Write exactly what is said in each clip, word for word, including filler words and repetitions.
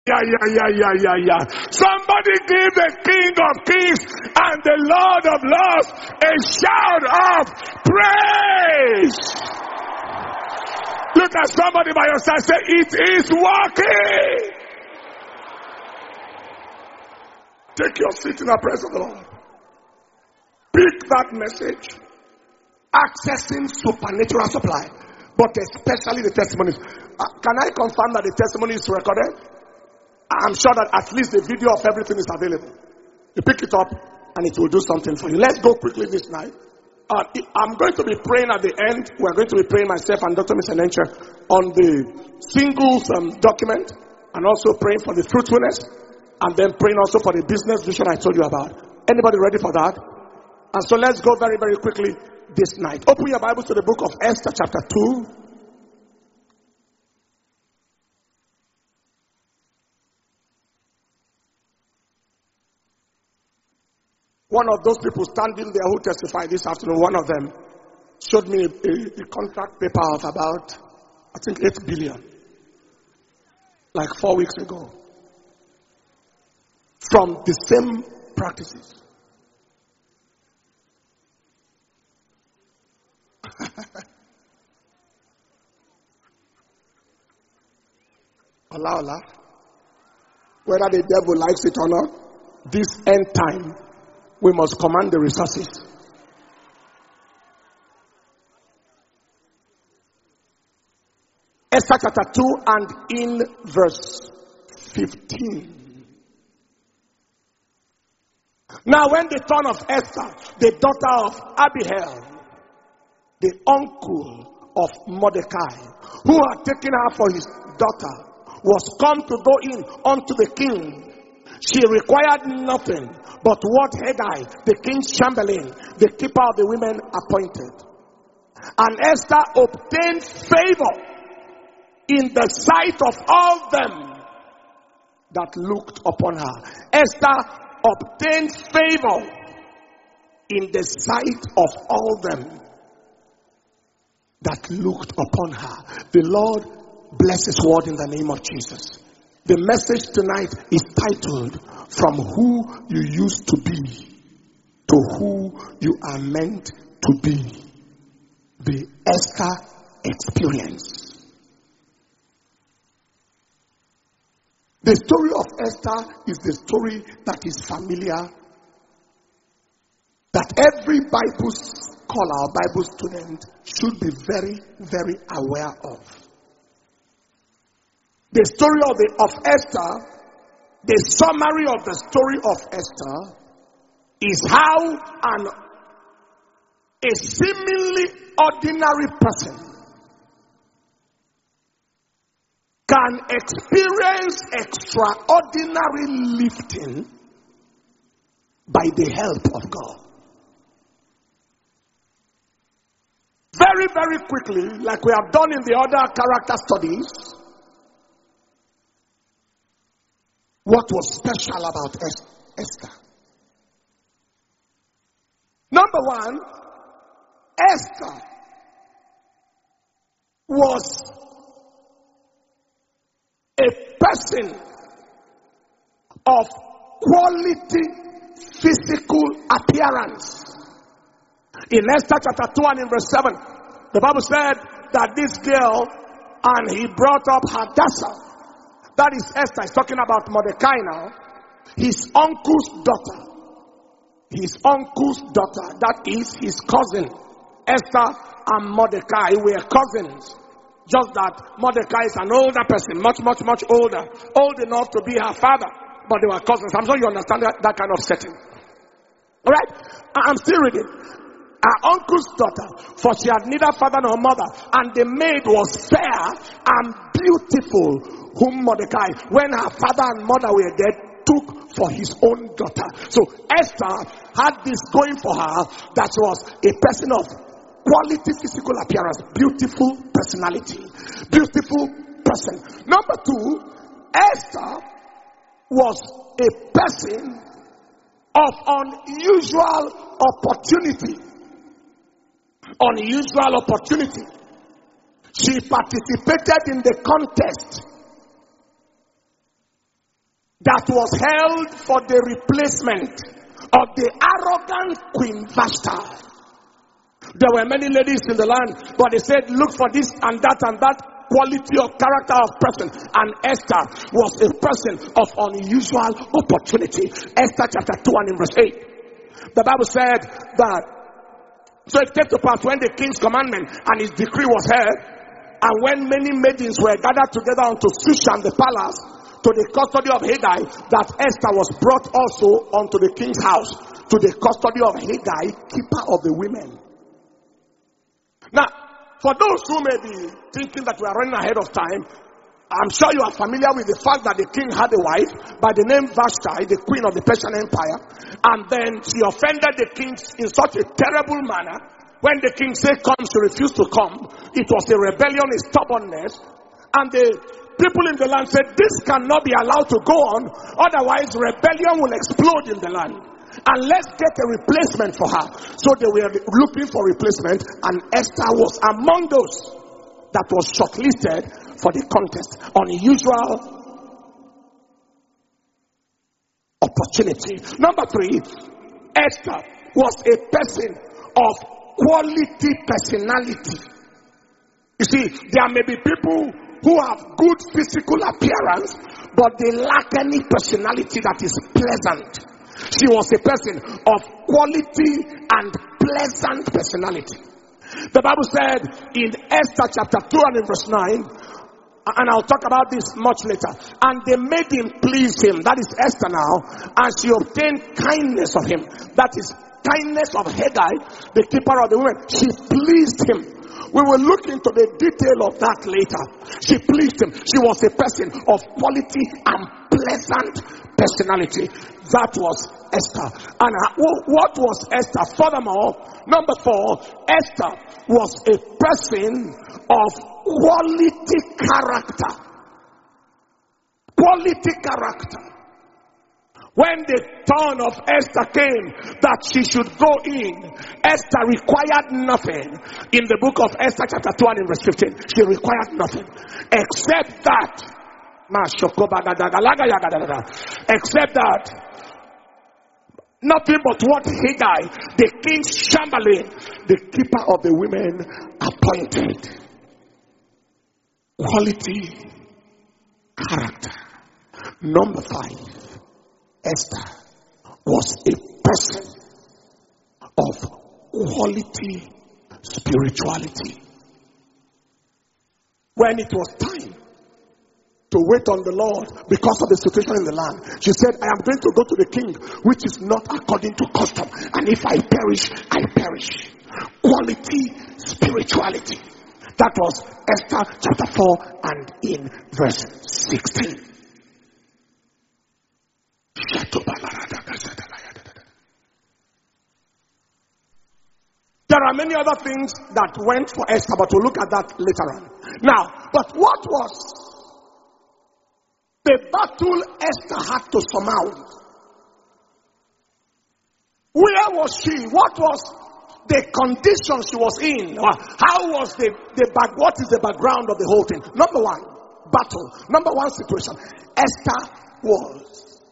Yeah, yeah, yeah, yeah, yeah, yeah. Somebody give the King of Kings and the Lord of Lords a shout of praise. Look at somebody by your side, say, it is working. Take your seat in the presence of the Lord. Pick that message. Accessing supernatural supply, but especially the testimonies. Uh, can I confirm that the testimony is recorded? I'm sure that at least the video of everything is available. You pick it up and it will do something for you. Let's go quickly this night. Uh, I'm going to be praying at the end. We're going to be praying, myself and Doctor Misenenche, on the singles um, document, and also praying for the fruitfulness, and then praying also for the business vision I told you about. Anybody ready for that? And so let's go very, very quickly this night. Open your Bible to the book of Esther chapter two. One of those people standing there who testified this afternoon, one of them showed me a, a, a contract paper of about, I think, eight billion. Like four weeks ago. From the same practices. Allah, Allah. Whether the devil likes it or not, this end time, we must command the resources. Esther chapter two and in verse fifteen. Now when the turn of Esther, the daughter of Abihail, the uncle of Mordecai, who had taken her for his daughter, was come to go in unto the king, she required nothing but what Hegai, the king's chamberlain, the keeper of the women, appointed. And Esther obtained favor in the sight of all them that looked upon her. Esther obtained favor in the sight of all them that looked upon her. The Lord bless his word in the name of Jesus. The message tonight is titled, From Who You Used to Be to Who You Are Meant to Be. The Esther Experience. The story of Esther is the story that is familiar, that every Bible scholar or Bible student should be very, very aware of. The story of, the, of Esther, the summary of the story of Esther is how an, a seemingly ordinary person can experience extraordinary lifting by the help of God. Very, very quickly, like we have done in the other character studies, what was special about Esther? Number one, Esther was a person of quality physical appearance. In Esther chapter two and in verse seven, the Bible said that this girl, and he brought up Hadassah. That is Esther. He's talking about Mordecai now. His uncle's daughter. His uncle's daughter. That is his cousin. Esther and Mordecai were cousins. Just that Mordecai is an older person. Much, much, much older. Old enough to be her father. But they were cousins. I'm sure you understand that, that kind of setting. Alright? I'm still reading. Her uncle's daughter. For she had neither father nor mother. And the maid was fair and beautiful, whom Mordecai, when her father and mother were dead, took for his own daughter. So Esther had this going for her, that she was a person of quality physical appearance, beautiful personality, beautiful person. Number two, Esther was a person of unusual opportunity. Unusual opportunity. She participated in the contest that was held for the replacement of the arrogant Queen Vashti. There were many ladies in the land, but they said, look for this and that and that quality of character of person. And Esther was a person of unusual opportunity. Esther chapter two and in verse eight. The Bible said that, so it came to pass when the king's commandment and his decree was heard, and when many maidens were gathered together unto Shushan the palace, to the custody of Haggai, that Esther was brought also unto the king's house, to the custody of Haggai, keeper of the women. Now, for those who may be thinking that we are running ahead of time, I'm sure you are familiar with the fact that the king had a wife by the name Vashti, the queen of the Persian Empire, and then she offended the king in such a terrible manner. When the king said come, she refused to come. It was a rebellion, a stubbornness, and the people in the land said, this cannot be allowed to go on, otherwise rebellion will explode in the land. And let's get a replacement for her. So they were looking for replacement, and Esther was among those that was shortlisted for the contest. Unusual opportunity. Number three, Esther was a person of quality personality. You see, there may be people who have good physical appearance, but they lack any personality that is pleasant. She was a person of quality and pleasant personality. The Bible said in Esther chapter two and in verse nine, and I'll talk about this much later, and they made him please him, that is Esther now, and she obtained kindness of him, that is kindness of Haggai, the keeper of the women. She pleased him. We will look into the detail of that later. She pleased him. She was a person of quality and pleasant personality. That was Esther. And what was Esther? Furthermore, number four, Esther was a person of quality character. Quality character. When the turn of Esther came that she should go in, Esther required nothing. In the book of Esther chapter two and in verse fifteen, she required nothing except that except that nothing but what Haggai, the king's chamberlain, the keeper of the women, appointed. Quality character. Number five, Esther was a person of quality spirituality. When it was time to wait on the Lord because of the situation in the land, she said, I am going to go to the king, which is not according to custom, and if I perish, I perish. Quality spirituality. That was Esther chapter four and in verse sixteen. There are many other things that went for Esther, but we'll look at that later on. Now, but what was the battle Esther had to surmount? Where was she? What was the condition she was in? How was the, the back, what is the background of the whole thing? Number one, battle. Number one situation. Esther was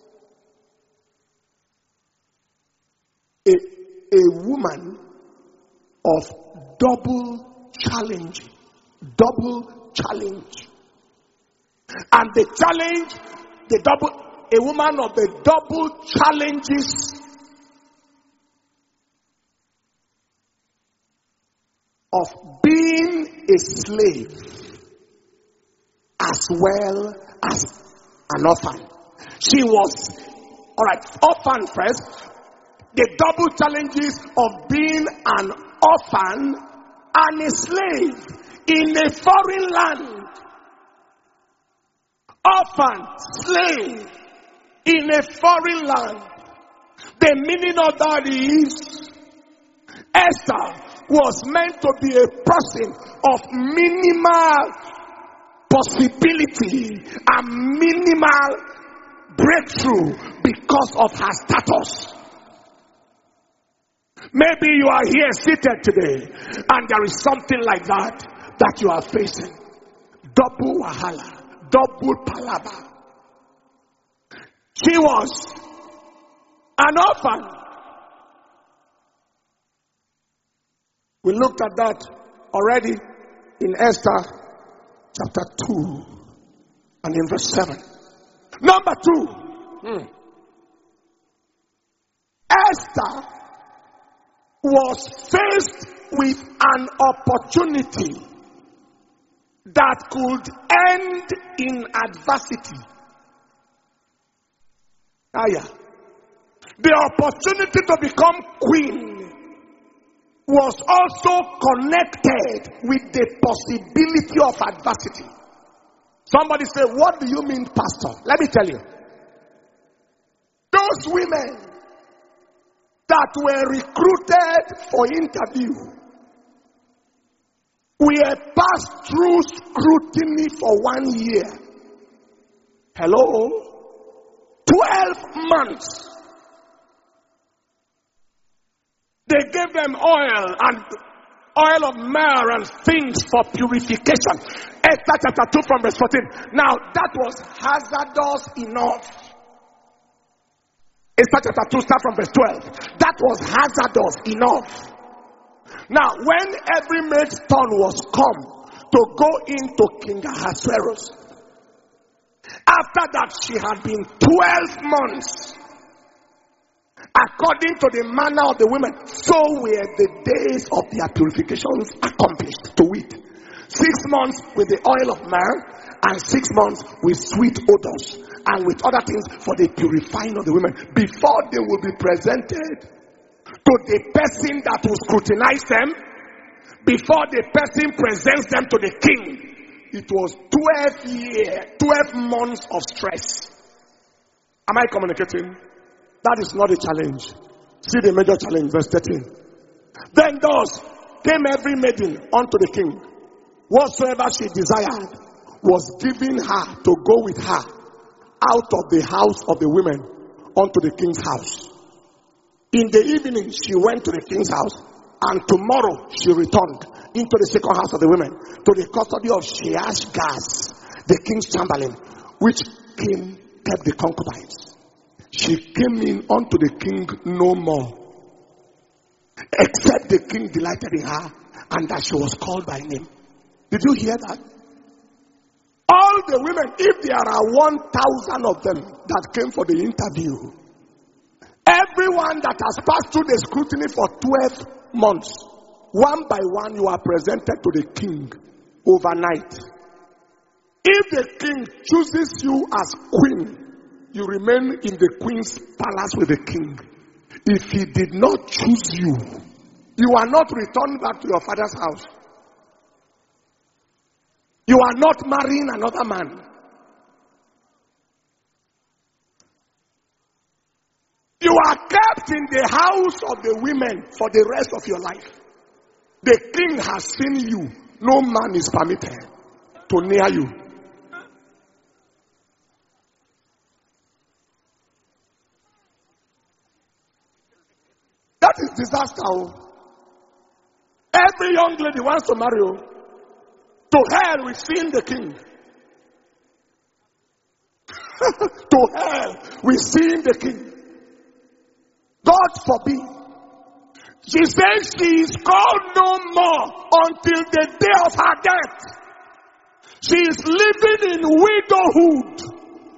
a, a woman of double challenge. Double challenge. And the challenge, the double, a woman of the double challenges of being a slave as well as an orphan. She was, all right, orphan first. The double challenges of being an orphan and a slave in a foreign land. Orphan, slave in a foreign land. The meaning of that is Esther was meant to be a person of minimal possibility and minimal breakthrough because of her status. Maybe you are here seated today and there is something like that that you are facing. Double wahala, double palava. She was an orphan. We looked at that already in Esther chapter two and in verse seven. Number two, hmm. Esther was faced with an opportunity that could end in adversity. Ah, yeah. The opportunity to become queen was also connected with the possibility of adversity. Somebody say, what do you mean, pastor? Let me tell you. Those women that were recruited for interview were passed through scrutiny for one year. Hello? Twelve months. They gave them oil and oil of myrrh and things for purification. Esther chapter two from verse fourteen. Now that was hazardous enough. Esther chapter two start from verse twelve. That was hazardous enough. Now when every maid's turn was come to go into King Ahasuerus, after that she had been twelve months, according to the manner of the women, so were the days of their purifications accomplished. To wit, six months with the oil of myrrh, and six months with sweet odors, and with other things for the purifying of the women, before they will be presented to the person that will scrutinize them, before the person presents them to the king. It was twelve years, twelve months of stress. Am I communicating? That is not a challenge. See the major challenge, verse thirteen. Then thus came every maiden unto the king. Whatsoever she desired was given her to go with her out of the house of the women unto the king's house. In the evening she went to the king's house, and tomorrow she returned into the second house of the women to the custody of Sheashgaz, the king's chamberlain, which king kept the concubines. She came in unto the king no more, except the king delighted in her, and that she was called by name. Did you hear that? All the women, if there are one thousand of them that came for the interview, everyone that has passed through the scrutiny for twelve months, one by one you are presented to the king overnight. If the king chooses you as queen, you remain in the queen's palace with the king. If he did not choose you, you are not returned back to your father's house. You are not marrying another man. You are kept in the house of the women for the rest of your life. The king has seen you. No man is permitted to near you. That is disaster. Every young lady wants to marry you. To hell with seeing the king. To hell with seeing the king. God forbid. She says she is called no more until the day of her death. She is living in widowhood.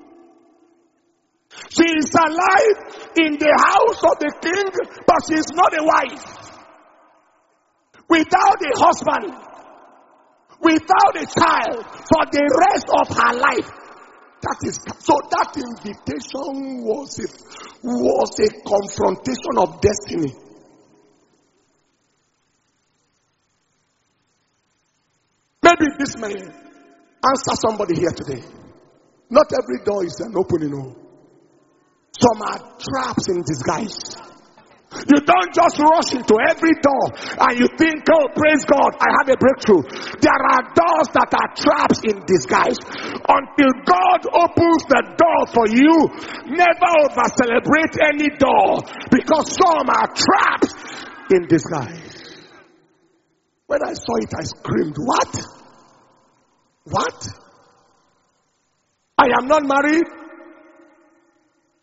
She is alive in the house of the king, but she is not a wife. Without a husband, without a child, for the rest of her life. That is so. That invitation was a, was a confrontation of destiny. Maybe this may answer somebody here today. Not every door is an opening. No. Some are traps in disguise. You don't just rush into every door and you think, oh, praise God, I have a breakthrough. There are doors that are traps in disguise. Until God opens the door for you, never over celebrate any door, because some are traps in disguise. When I saw it, I screamed, what? What? I am not married.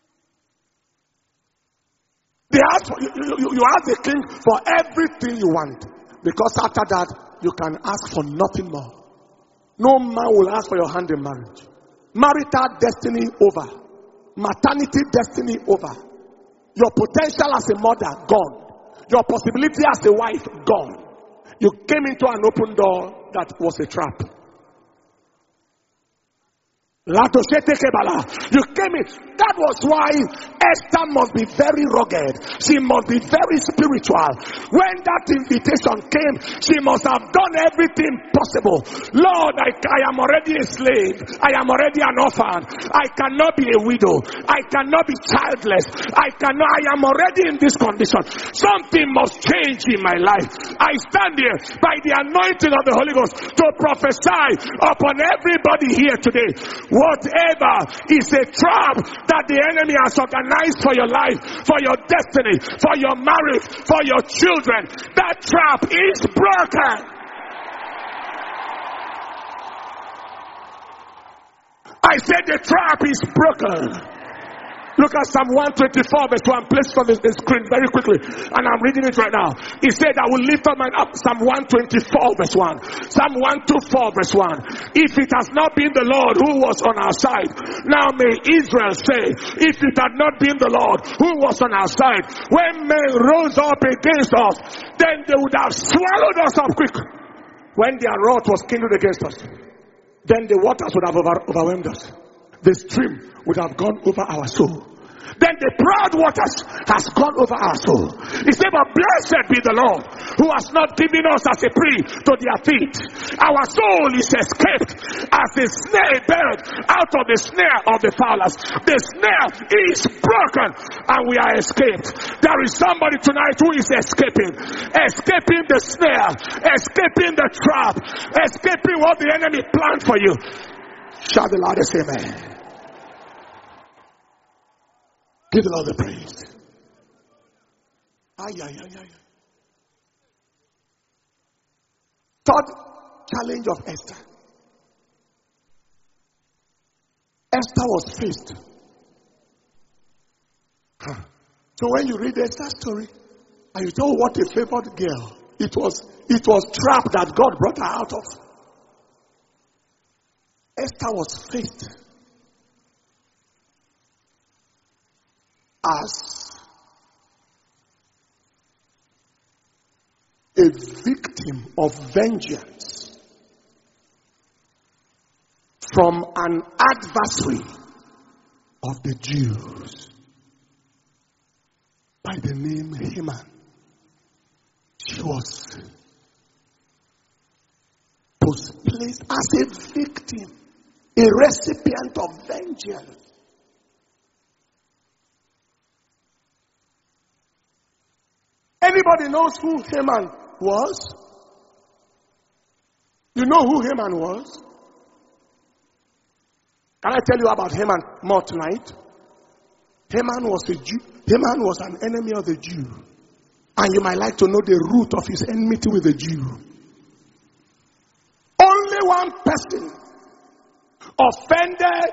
They ask for, you, you, you ask the king for everything you want. Because after that, you can ask for nothing more. No man will ask for your hand in marriage. Marital destiny over. Maternity destiny over. Your potential as a mother, gone. Your possibility as a wife, gone. You came into an open door that was a trap. You came in. That was why Esther must be very rugged. She must be very spiritual. When that invitation came, she must have done everything possible. Lord, I, I am already a slave. I am already an orphan. I cannot be a widow. I cannot be childless. I cannot. I am already in this condition. Something must change in my life. I stand here by the anointing of the Holy Ghost to prophesy upon everybody here today. Whatever is a trap that the enemy has organized for your life, for your destiny, for your marriage, for your children, that trap is broken. I said the trap is broken. Look at Psalm one twenty-four verse one. Place on the screen very quickly. And I'm reading it right now. He said, I will lift up mine up. Psalm one twenty-four verse one. Psalm one twenty-four verse one. If it has not been the Lord who was on our side, now may Israel say, if it had not been the Lord who was on our side, when men rose up against us, then they would have swallowed us up quick. When their wrath was kindled against us, then the waters would have over- overwhelmed us. The stream would have gone over our soul. Then the proud waters has gone over our soul. He said, but blessed be the Lord who has not given us as a prey to their feet. Our soul is escaped as a snare bird out of the snare of the fowlers. The snare is broken and we are escaped. There is somebody tonight who is escaping. Escaping the snare. Escaping the trap. Escaping what the enemy planned for you. Shout the loudest amen. Give the Lord the praise. Ay, ay, ay, ay. Third challenge of Esther. Esther was faced. Huh. So when you read Esther's story, and you know what a favored girl, it was, it was trap that God brought her out of. Esther was faced as a victim of vengeance from an adversary of the Jews by the name Haman. She was placed as a victim, a recipient of vengeance. Anybody knows who Haman was? You know who Haman was? Can I tell you about Haman more tonight? Haman was a Jew. Haman was an enemy of the Jew. And you might like to know the root of his enmity with the Jew. Only one person offended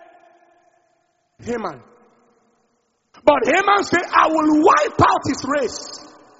Haman. But Haman said, I will wipe out his race.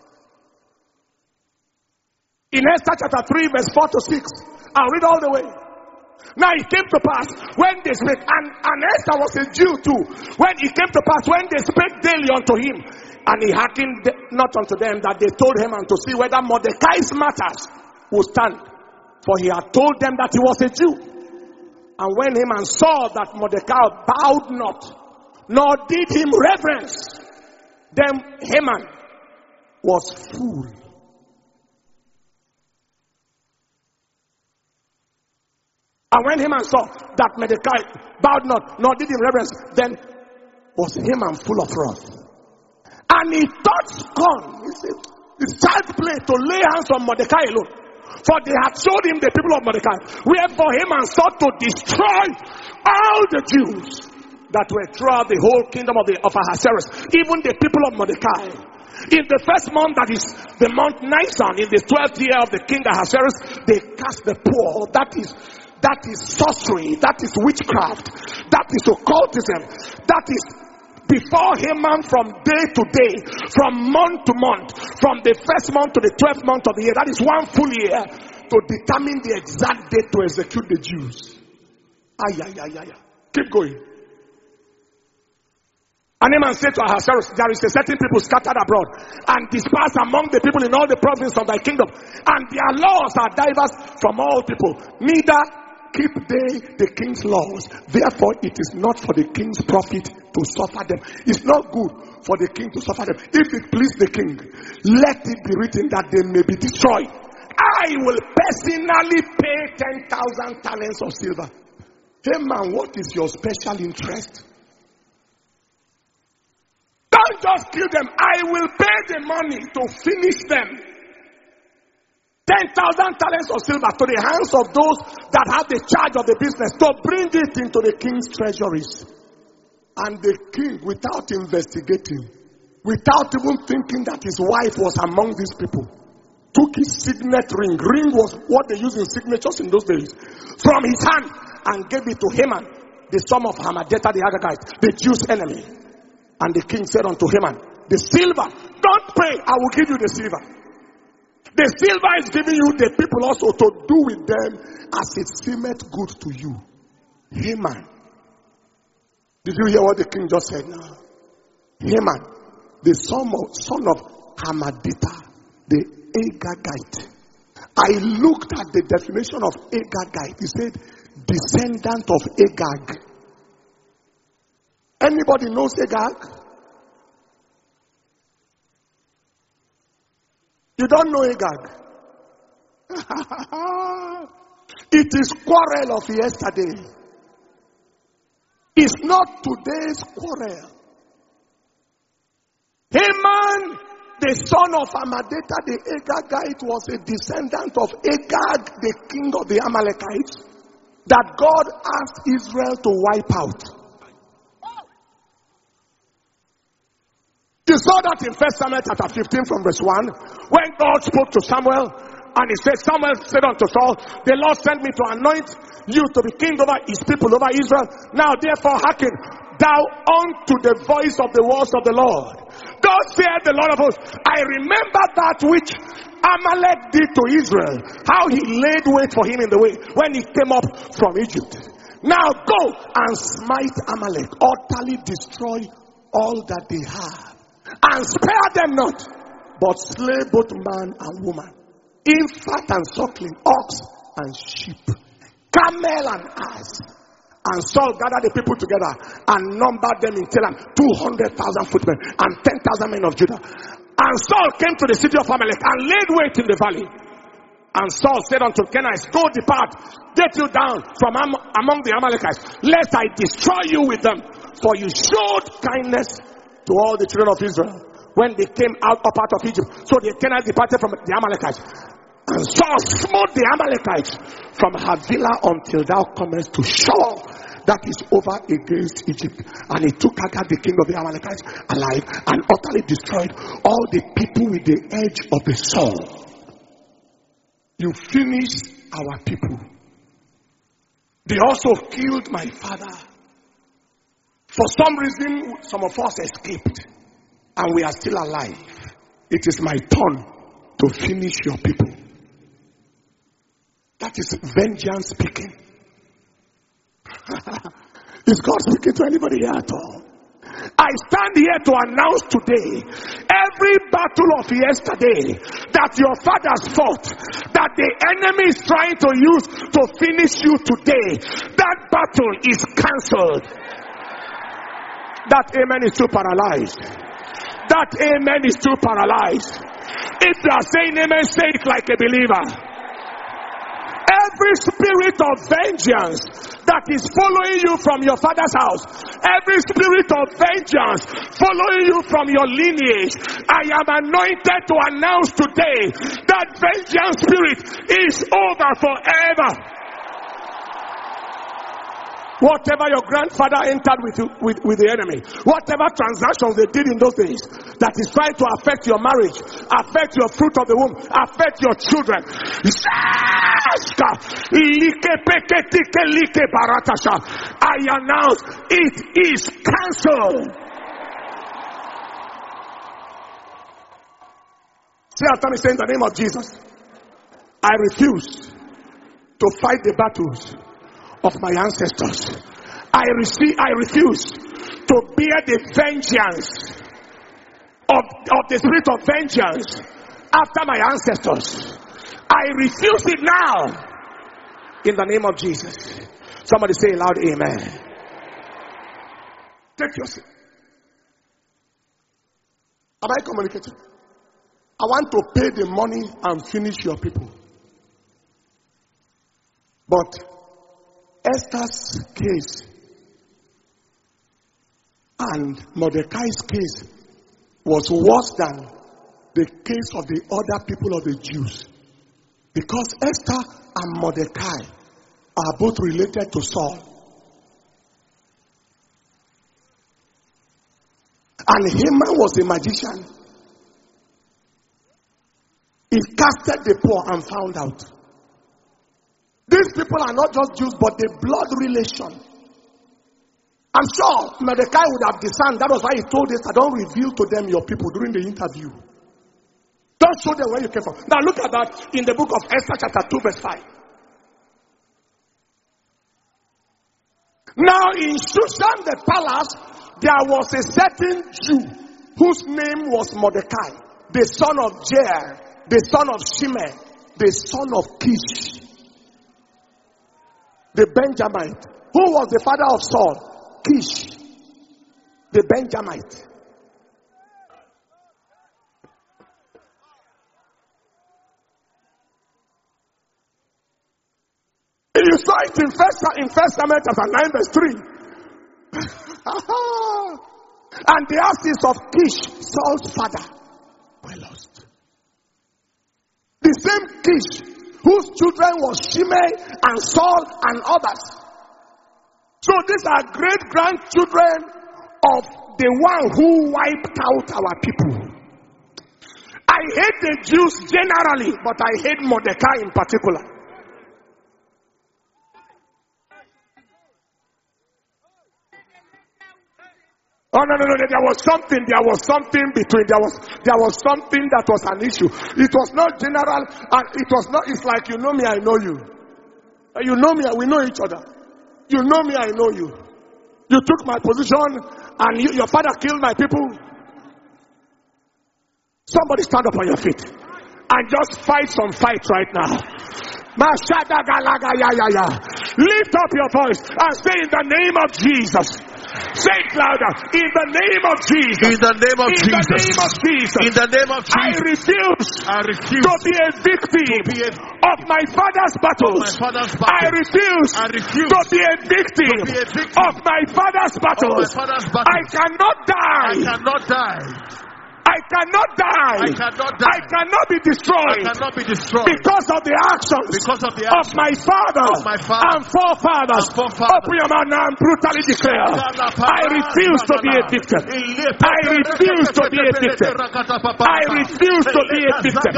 In Esther chapter three, verse four to six. I'll read all the way. Now it came to pass when they spake, and, and Esther was a Jew too. When it came to pass when they spake daily unto him, and he hearkened not unto them, that they told him and to see whether Mordecai's matters would stand. For he had told them that he was a Jew. And when Haman saw that Mordecai bowed not, nor did him reverence, then Haman was full. And when Haman saw that Mordecai bowed not, nor did him reverence, then was Haman full of wrath. And he thought scorn, he said, it's child's play to lay hands on Mordecai alone. For they had showed him the people of Mordecai. Wherefore Haman sought to destroy all the Jews that were throughout the whole kingdom of, the, of Ahasuerus, even the people of Mordecai. In the first month, that is the month Nisan, in the twelfth year of the king Ahasuerus, they cast the poor. That is That is sorcery. That is witchcraft. That is occultism. That is before Haman from day to day, from month to month, from the first month to the twelfth month of the year. That is one full year to determine the exact date to execute the Jews. Ay, ay, ay, ay, ay. Keep going. And Haman said to Ahasuerus, there is a certain people scattered abroad and dispersed among the people in all the provinces of thy kingdom, and their laws are diverse from all people. Neither keep they the king's laws. Therefore, it is not for the king's profit to suffer them. It's not good for the king to suffer them. If it please the king, let it be written that they may be destroyed. I will personally pay ten thousand talents of silver. Haman, what is your special interest? Don't just kill them. I will pay the money to finish them. ten thousand talents of silver to the hands of those that have the charge of the business, to bring it into the king's treasuries. And the king, without investigating, without even thinking that his wife was among these people, took his signet ring. Ring was what they used in signatures in those days. From his hand and gave it to Haman, the son of Hammedatha the Agagite, the Jews' enemy. And the king said unto Haman, the silver, don't pray, I will give you the silver. The silver is giving you the people also to do with them as it seemeth good to you. Haman. Did you hear what the king just said now? Haman, the son of, son of Hammedatha, the Agagite. I looked at the definition of Agagite. He said, descendant of Agag. Anybody knows Agag? You don't know Agag. It is quarrel of yesterday. It's not today's quarrel. Haman, the son of Hammedatha the Agagite, was a descendant of Agag, the king of the Amalekites, that God asked Israel to wipe out. You saw that in First Samuel chapter fifteen from verse one, when God spoke to Samuel, and he said, Samuel said unto Saul, the Lord sent me to anoint you to be king over his people, over Israel. Now therefore hearken thou unto the voice of the words of the Lord. Thus saith the Lord of hosts, I remember that which Amalek did to Israel, how he laid wait for him in the way when he came up from Egypt. Now go and smite Amalek, utterly destroy all that they have, and spare them not, but slay both man and woman, infant and suckling, ox and sheep, camel and ass. And Saul gathered the people together and numbered them in Telam, two hundred thousand footmen and ten thousand men of Judah. And Saul came to the city of Amalek and laid wait in the valley. And Saul said unto Kenites, go depart, get you down from am- among the Amalekites, lest I destroy you with them. For you showed kindness to all the children of Israel when they came out up out of Egypt. So the Kenites departed from the Amalekites. And Saul smote the Amalekites from Havilah until thou comest to Shur, that is over against Egypt. And he took Agag the king of the Amalekites alive and utterly destroyed all the people with the edge of the sword. You finished our people. They also killed my father. For some reason, some of us escaped and we are still alive. It is my turn to finish your people. That is vengeance speaking. Is God speaking to anybody here at all? I stand here to announce today, every battle of yesterday that your fathers fought, that the enemy is trying to use to finish you today, that battle is cancelled. That amen is too paralyzed. That amen is too paralyzed. If you are saying amen, say it like a believer. Every spirit of vengeance that is following you from your father's house, every spirit of vengeance following you from your lineage, I am anointed to announce today that vengeance spirit is over forever. Whatever your grandfather entered with, with, with the enemy, whatever transactions they did in those days that is trying to affect your marriage, affect your fruit of the womb, affect your children, I announce it is cancelled. Say after me, say in the name of Jesus, I refuse to fight the battles of my ancestors. I receive, I refuse to bear the vengeance of, of the spirit of vengeance after my ancestors. I refuse it now in the name of Jesus. Somebody say loud amen. Take your seat. Am I communicating? I want to pay the money and finish your people. But Esther's case and Mordecai's case was worse than the case of the other people of the Jews. Because Esther and Mordecai are both related to Saul. And Haman was a magician. He casted the poor and found out. These people are not just Jews, but the blood relation. I'm sure Mordecai would have discerned. That was why he told us, I don't reveal to them your people during the interview. Don't show them where you came from. Now look at that in the book of Esther chapter two verse five. Now in Shushan the palace, there was a certain Jew whose name was Mordecai, the son of Jair, the son of Shimei, the son of Kish, the Benjamite. Who was the father of Saul? Kish, the Benjamite. You saw it in First in First Samuel chapter nine verse three. And the asses of Kish, Saul's father, were lost. The same Kish whose children was Shimei and Saul and others. So these are great grandchildren of the one who wiped out our people. I hate the Jews generally, but I hate Mordecai in particular. Oh no, no, no, there was something, there was something between, there was, there was something that was an issue. It was not general, and it was not, it's like you know me, I know you. You know me, we know each other. You know me, I know you. You took my position, and you, your father killed my people. Somebody stand up on your feet, and just fight some fight right now. Lift up your voice, and say in the name of Jesus. Say it louder. In the name of Jesus. In the name of in Jesus. The name of Jesus. In the name of Jesus. I refuse. I refuse to be a victim to be a, of my father's battles. My father's battles. I refuse. I refuse to be a victim, to be a victim of my father's battles. Of my father's battles. I cannot die. I cannot die. I cannot die. I cannot die. I cannot be destroyed. I cannot be destroyed because of the actions, because of, the actions of my father, of my father and forefathers. And forefathers. Open your mouth now and brutally declare, I refuse to be a victim. I refuse to be a victim. I refuse to be a victim.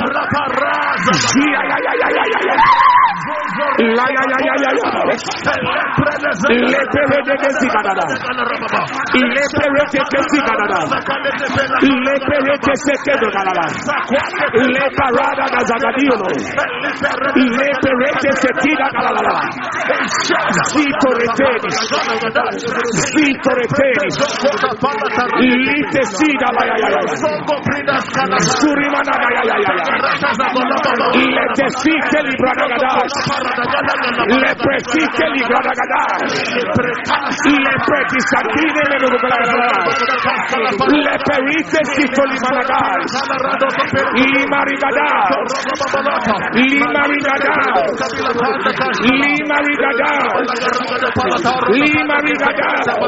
Le perete sekedo galala. Le parada da zagadino. Le perete sekida galala. Zito retenis. Zito retenis. Lite sida la ya ya ya. Surimana ya ya ya ya. Le tesite librada gadash. Le presite librada gadash. Le pretisatine le galala. Le perite Limarigada, Limarigada, Limarigada, Limarigada, Limarigada,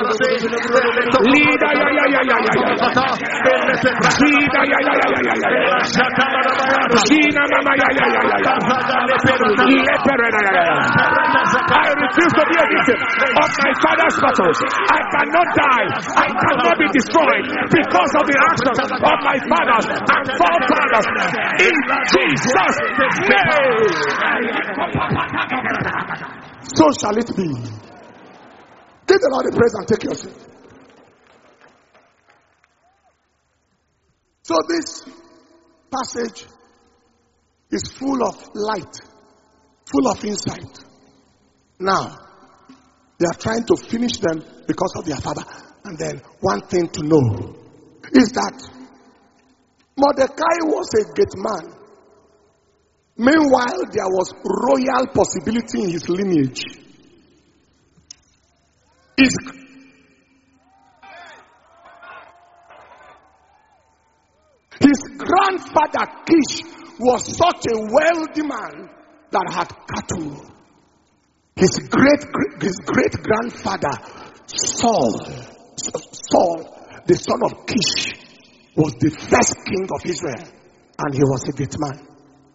Lida ya ya ya ya ya, Lida ya ya ya ya ya, Lida mama ya ya ya ya, Leperena ya ya. I refuse to be a victim of my father's battles. I cannot die. I cannot be destroyed because of the actions of my fathers and forefathers. In Jesus' name. So shall it be. Give the Lord a praise and take your seat. So this passage is full of light, full of insight. Now, they are trying to finish them because of their father. And then one thing to know is that Mordecai was a great man. Meanwhile, there was royal possibility in his lineage. His, his grandfather Kish was such a wealthy man that had cattle. His great his great grandfather Saul, Saul, the son of Kish, was the first king of Israel, and he was a great man.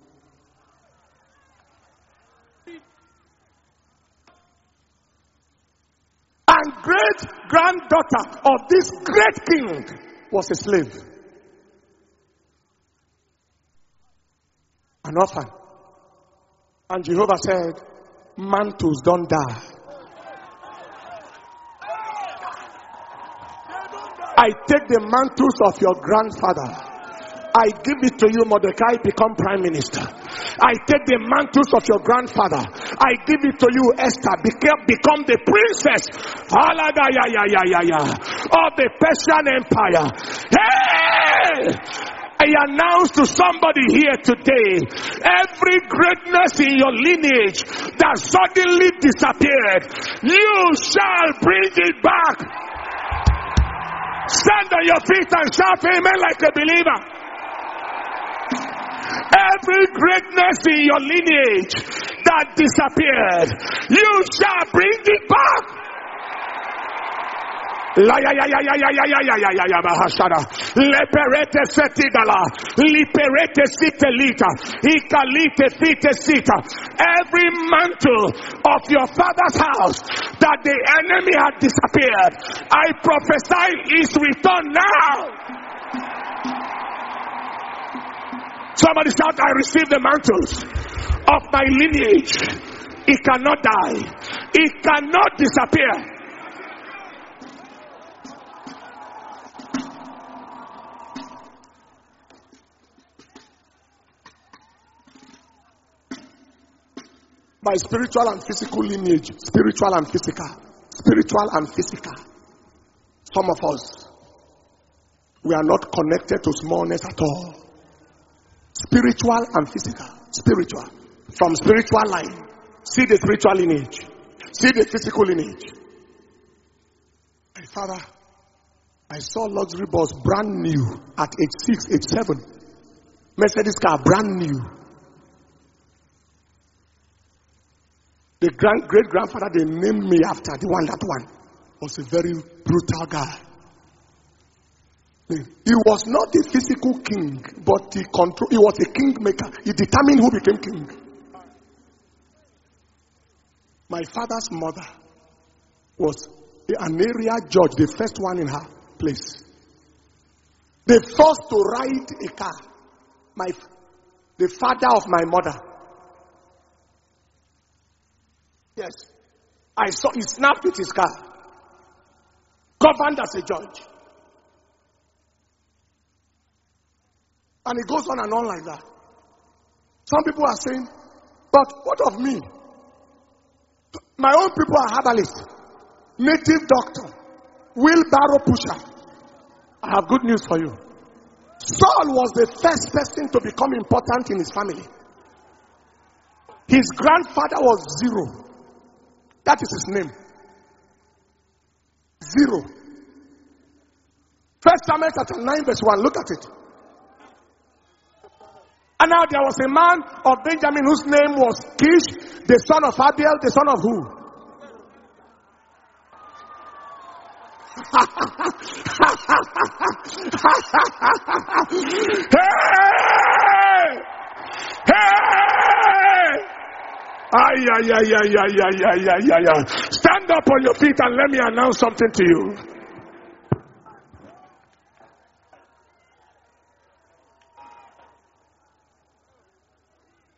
And great granddaughter of this great king was a slave, an orphan. And Jehovah said, mantles don't die. I take the mantles of your grandfather. I give it to you, Mordecai, become prime minister. I take the mantles of your grandfather. I give it to you, Esther, become, become the princess of the Persian Empire. Hey! I announce to somebody here today, every greatness in your lineage that suddenly disappeared, you shall bring it back. Stand on your feet and shout amen like a believer. Every greatness in your lineage that disappeared, you shall bring it back. La ya ya ya ya ya ya ya ya ya ya bahashara. Leperete setigala. Liperete sitelita. Ikalite fite sita. Every mantle of your father's house that the enemy had disappeared, I prophesy is returned now. Somebody shout, I receive the mantles of my lineage. It cannot die. It cannot disappear. My spiritual and physical lineage. Spiritual and physical. Spiritual and physical. Some of us, we are not connected to smallness at all. Spiritual and physical. Spiritual. From spiritual line. See the spiritual lineage. See the physical lineage. My father, I saw luxury bus brand new at age six, age seven. Mercedes car brand new. The grand great grandfather they named me after, the one that one, was a very brutal guy. He was not the physical king, but he control. He was a kingmaker. He determined who became king. My father's mother was an area judge, the first one in her place. The first to ride a car, my the father of my mother. Yes. I saw he snapped with his car. Governed as a judge. And it goes on and on like that. Some people are saying, but what of me? My own people are herbalists, native doctor, wheelbarrow pusher. I have good news for you. Saul was the first person to become important in his family. His grandfather was zero. That is his name. Zero. First Samuel chapter nine verse one. Look at it. And now there was a man of Benjamin whose name was Kish, the son of Abiel, the son of who? Hey! Hey! Ay, ay, ay, ay, ay, ay, ay, ay, ay, ay. Stand up on your feet and let me announce something to you.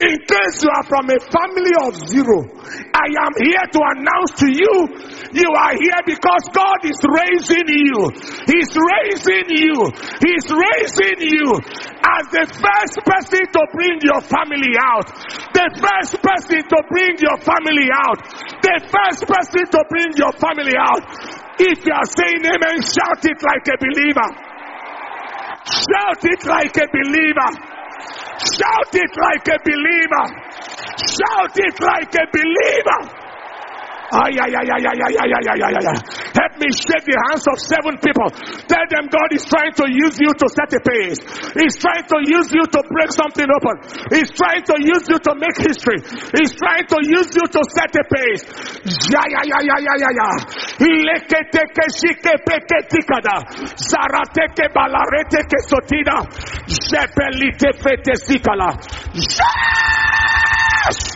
In case you are from a family of zero, I am here to announce to you, you are here because God is raising you. He's raising you. He's raising you as the first person to bring your family out. The first person to bring your family out. The first person to bring your family out. If you are saying amen, shout it like a believer. Shout it like a believer. Shout it like a believer. Shout it like a believer. Ay, ay, ay, ay, ay, ay, ay, ay, ay, ay, ay. Help me shake the hands of seven people. Tell them God is trying to use you to set a pace. He's trying to use you to break something open. He's trying to use you to make history. He's trying to use you to set a pace. Ya, ya, ya, ya, ya, ya, ya. Leketeke shike peke tikada. Zarateke balarete sotida. Jepelite fete sikala. Yes!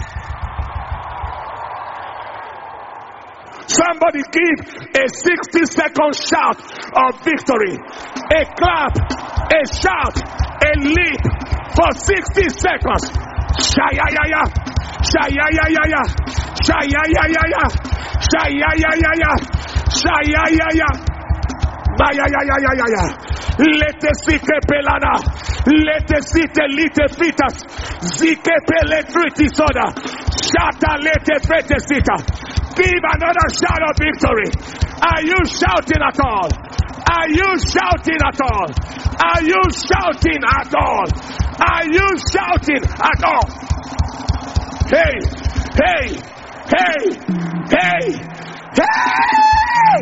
Somebody give a sixty second shout of victory. A clap, a shout, a leap for sixty seconds. Shayayaya, shayayaya, shayayaya, shayayaya, shayayaya, bayayayaya. Lete sike pelana, lete site lite fitas, zike peletriti soda, shata lete fete sita. Give another shout of victory. Are you shouting at all? Are you shouting at all? Are you shouting at all? Are you shouting at all? Hey, hey, hey, hey, hey!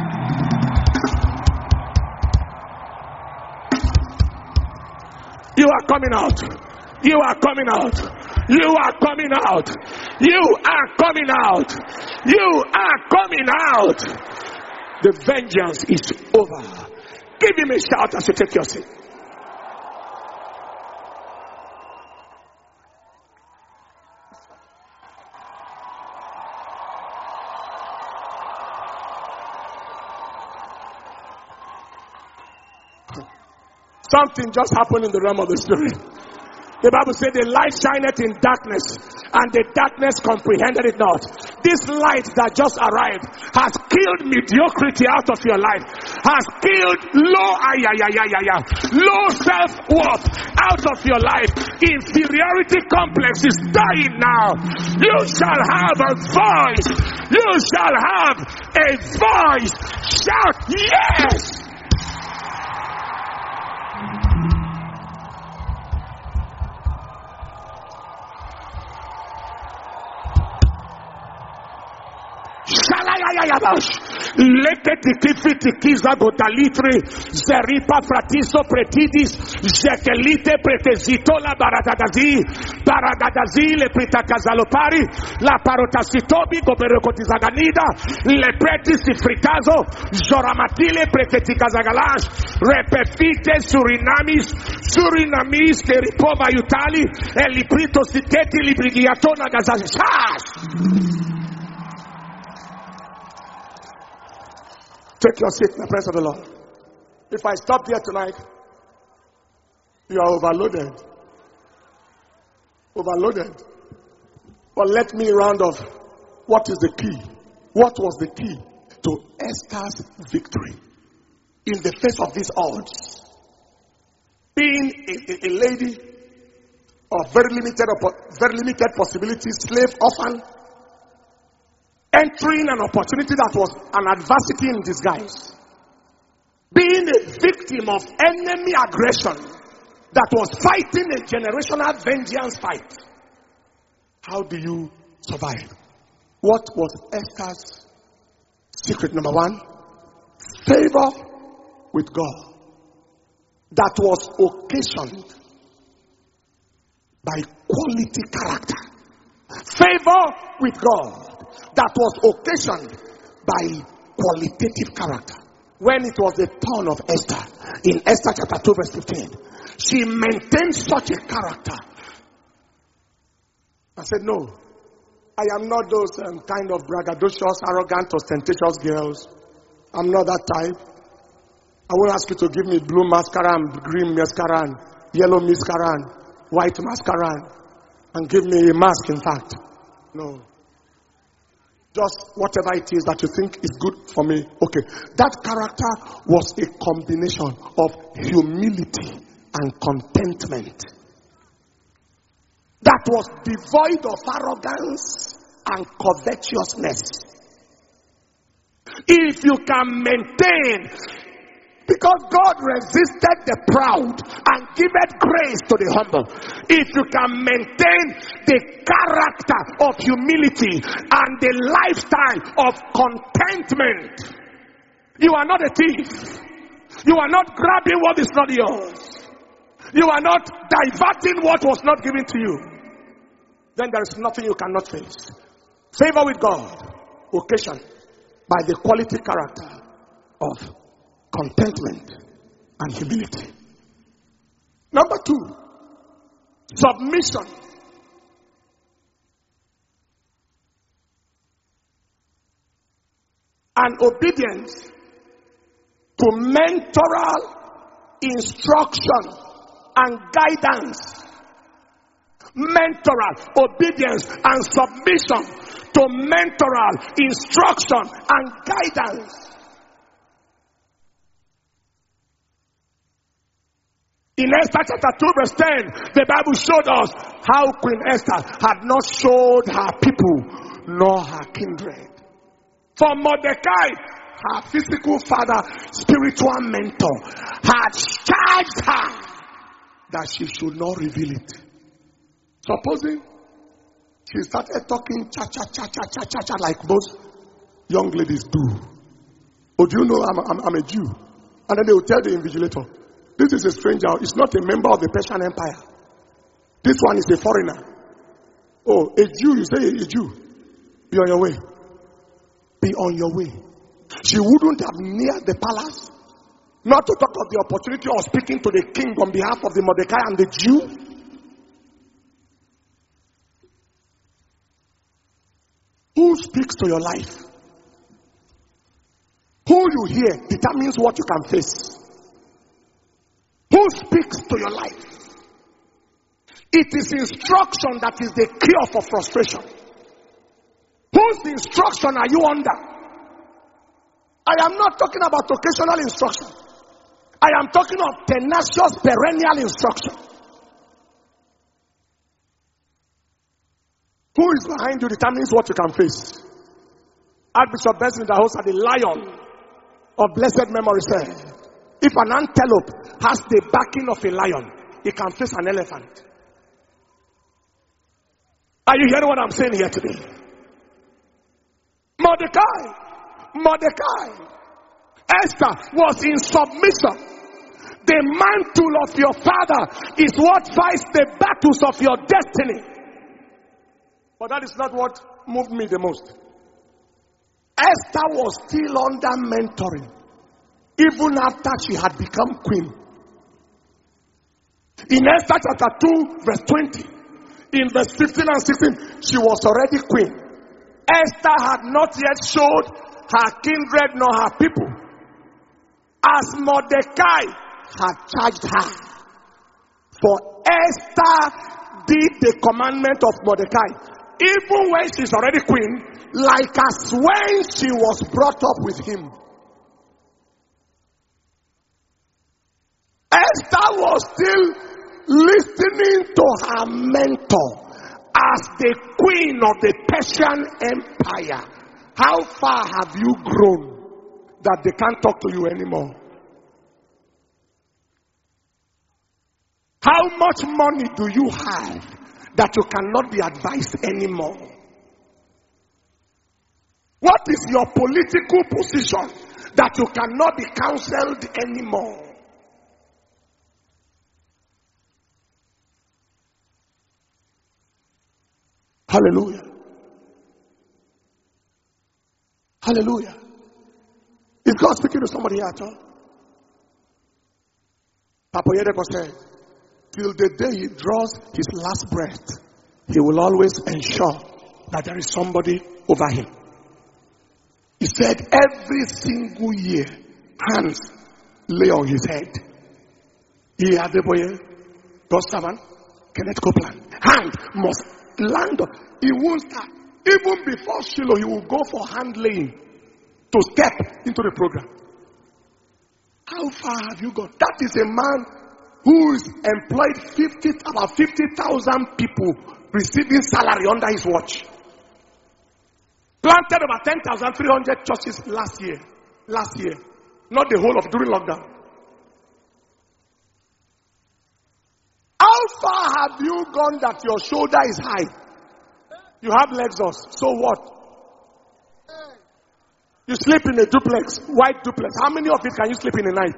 You are coming out. You are coming out. You are coming out. You are coming out. You are coming out. The vengeance is over. Give him a shout as you take your seat. Something just happened in the realm of the spirit. The Bible said the light shineth in darkness, and the darkness comprehended it not. This light that just arrived has killed mediocrity out of your life, has killed low, ay, ay, ay, ay, ay, ay, low self-worth out of your life. Inferiority complex is dying now. You shall have a voice. You shall have a voice. Shout yes. Leketikiza gotalitre zeripa fratiso pretidis jekelite pretezitola baradagazi baradagazi le pritakazalopari la parotasitobi goberokotizaganida le pretisi fritazo joramatile pretetikazagalash repefite surinamis surinamis keripova yutali eliprito siteti librigiatona gazazishas. Take your seat in the presence of the Lord. If I stop here tonight, you are overloaded. Overloaded. But let me round off. What is the key? What was the key to Esther's victory in the face of these odds? Being a, a, a lady of very limited, very limited possibilities, slave, orphan, entering an opportunity that was an adversity in disguise. Being a victim of enemy aggression that was fighting a generational vengeance fight. How do you survive? What was Esther's secret? Number one, favor with God that was occasioned by quality character. Favor with God that was occasioned by qualitative character. When it was the turn of Esther, in Esther chapter two verse fifteen, she maintained such a character. I said, no, I am not those um, kind of braggadocious, arrogant, ostentatious girls. I'm not that type. I won't ask you to give me blue mascara and green mascara and yellow mascara and white mascara. and give me a mask, in fact. No. Just whatever it is that you think is good for me. Okay. That character was a combination of humility and contentment. That was devoid of arrogance and covetousness. If you can maintain, because God resisted the proud and giveth grace to the humble. If you can maintain the character of humility and the lifestyle of contentment, you are not a thief. You are not grabbing what is not yours. You are not diverting what was not given to you. Then there is nothing you cannot face. Favor with God, occasion by the quality character of contentment and humility. Number two, submission. And obedience to mentoral instruction and guidance. Mentoral obedience and submission to mentoral instruction and guidance. In Esther chapter two verse ten, the Bible showed us how Queen Esther had not showed her people nor her kindred. For Mordecai, her physical father, spiritual mentor, had charged her that she should not reveal it. Supposing she started talking cha cha cha cha cha cha cha like most young ladies do. Oh, do you know I'm, I'm, I'm a Jew? And then they will tell the invigilator, this is a stranger. It's not a member of the Persian Empire. This one is a foreigner. Oh, a Jew, you say a Jew. Be on your way. Be on your way. She wouldn't have neared the palace. Not to talk of the opportunity of speaking to the king on behalf of the Mordecai and the Jew. Who speaks to your life? Who you hear determines what you can face. Who speaks to your life? It is instruction that is the cure for frustration. Whose instruction are you under? I am not talking about occasional instruction. I am talking of tenacious, perennial instruction. Who is behind you determines what you can face. Archbishop Benson, the host of the Lion of blessed memory, said, if an antelope has the backing of a lion, it can face an elephant. Are you hearing what I'm saying here today? Mordecai, Mordecai, Esther was in submission. The mantle of your father is what fights the battles of your destiny. But that is not what moved me the most. Esther was still under mentoring, even after she had become queen. In Esther chapter two, verse twenty, in verse fifteen and sixteen, she was already queen. Esther had not yet showed her kindred nor her people, as Mordecai had charged her. For Esther did the commandment of Mordecai, even when she's already queen, like as when she was brought up with him. Esther was still listening to her mentor as the queen of the Persian Empire. How far have you grown that they can't talk to you anymore? How much money do you have that you cannot be advised anymore? What is your political position that you cannot be counseled anymore? Hallelujah. Hallelujah. Is God speaking to somebody here at all? Papa Yedeko said, till the day he draws his last breath, he will always ensure that there is somebody over him. He said every single year, hands lay on his head. He had the boy, God's servant, Kenneth Copeland. hand must land on. He won't start. Even before Shiloh, he will go for hand laying to step into the program. How far have you gone? That is a man who is employed fifty, about fifty thousand people receiving salary under his watch. Planted over ten thousand three hundred churches last year. Last year. Not the whole of during lockdown. How far have you gone that your shoulder is high? You have Lexus. So what? You sleep in a duplex, white duplex. How many of it can you sleep in a night?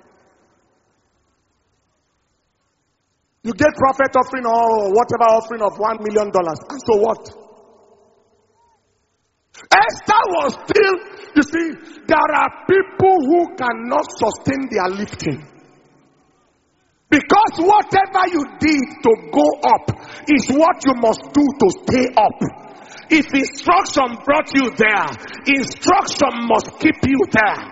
You get prophet offering or whatever offering of one million dollars. And so what? Esther was still, you see, there are people who cannot sustain their lifting. Because whatever you did to go up is what you must do to stay up. If instruction brought you there, instruction must keep you there.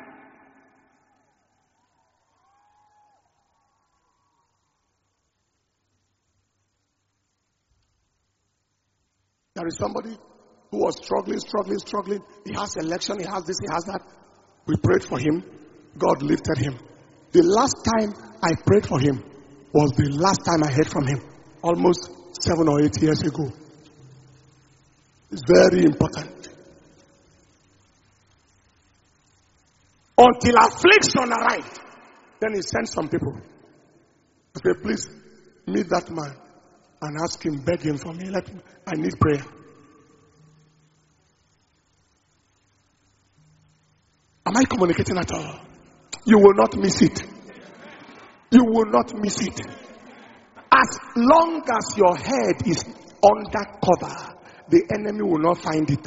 There is somebody who was struggling, struggling, struggling. He has election, he has this, he has that. We prayed for him. God lifted him. The last time I prayed for him was the last time I heard from him. Almost seven or eight years ago. It's very important. Until affliction arrived, then he sent some people. I said, please meet that man and ask him, beg him for me. Let me, I need prayer. Am I communicating at all? You will not miss it. You will not miss it. As long as your head is under cover, the enemy will not find it.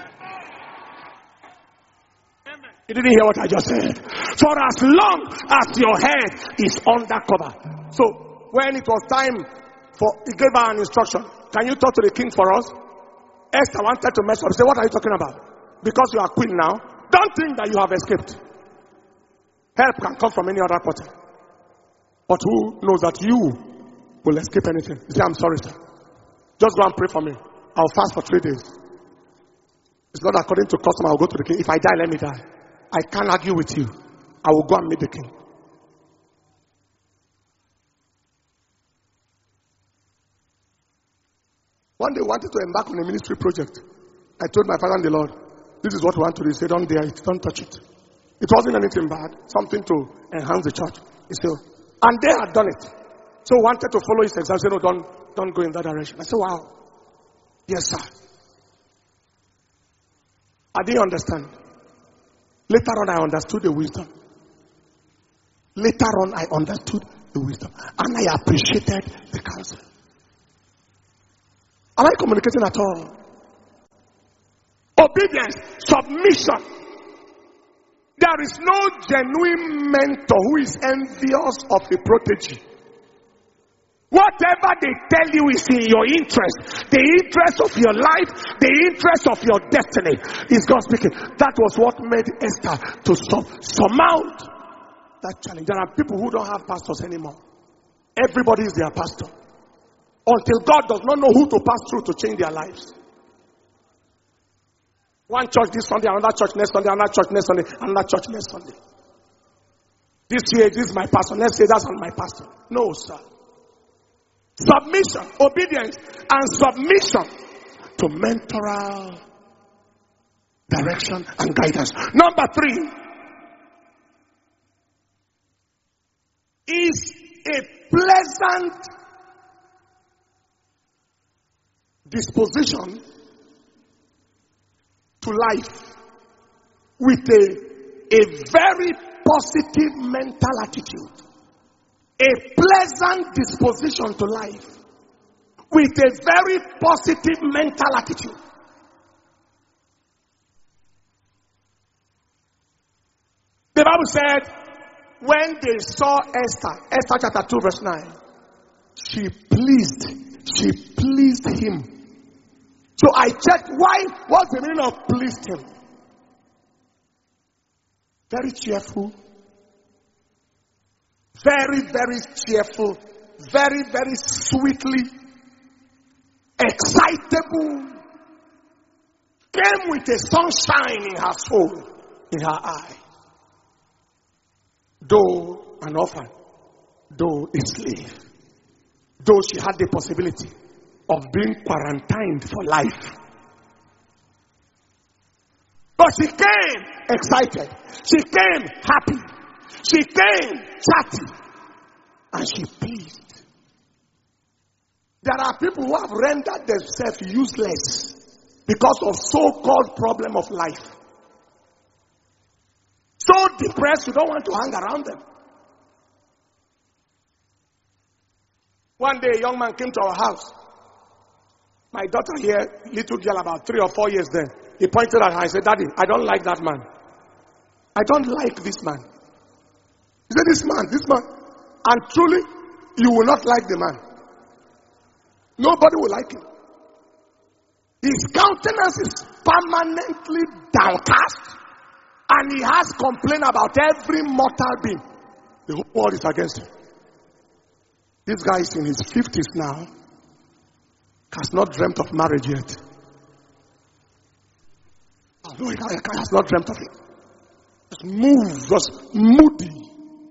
You didn't hear what I just said. For as long as your head is under cover. So, when it was time for, he gave her an instruction. Can you talk to the king for us? Esther wanted to mess up. He said, what are you talking about? Because you are queen now, don't think that you have escaped. Help can come from any other quarter. But who knows that you will escape anything? You say, I'm sorry, sir. Just go and pray for me. I'll fast for three days. It's not according to custom. I'll go to the king. If I die, let me die. I can't argue with you. I will go and meet the king. One day, I wanted to embark on a ministry project. I told my father and the Lord, this is what we want to do. He said, don't dare it. Don't touch it. It wasn't anything bad. Something to enhance the church. He said, and they had done it. So I wanted to follow his example. He said, no, don't, don't go in that direction. I said, wow. Yes, sir. I didn't understand. Later on, I understood the wisdom. Later on, I understood the wisdom. And I appreciated the counsel. Am I communicating at all? Obedience, submission. There is no genuine mentor who is envious of a protege. Whatever they tell you is in your interest. The interest of your life, the interest of your destiny is God speaking. That was what made Esther to surmount that challenge. There are people who don't have pastors anymore. Everybody is their pastor. Until God does not know who to pass through to change their lives. One church this Sunday, another church next Sunday, another church next Sunday, another church next Sunday. This year, this is my pastor. Next year, that's not my pastor. No, sir. Submission, obedience, and submission to mentoral direction and guidance. Number three is a pleasant disposition to life with a, a very positive mental attitude. A pleasant disposition to life with a very positive mental attitude. The Bible said, when they saw Esther, Esther chapter two verse nine, she pleased, she pleased him. So I checked, why, what's the meaning of pleased him? Very cheerful. Very, very cheerful. Very, very sweetly excitable, came with a sunshine in her soul, in her eye. Though an orphan, though a slave, though she had the possibility of being quarantined for life. But she came excited. She came happy. She came chatty. And she pleased. There are people who have rendered themselves useless because of so-called problem of life. So depressed, you don't want to hang around them. One day, a young man came to our house. My daughter here, little girl, about three or four years then, he pointed at her and said, Daddy, I don't like that man. I don't like this man. He said, this man, this man. And truly, you will not like the man. Nobody will like him. His countenance is permanently downcast. And he has complained about every mortal being. The whole world is against him. This guy is in his fifties now. Has not dreamt of marriage yet. No, he has not dreamt of it. Just move, just moody.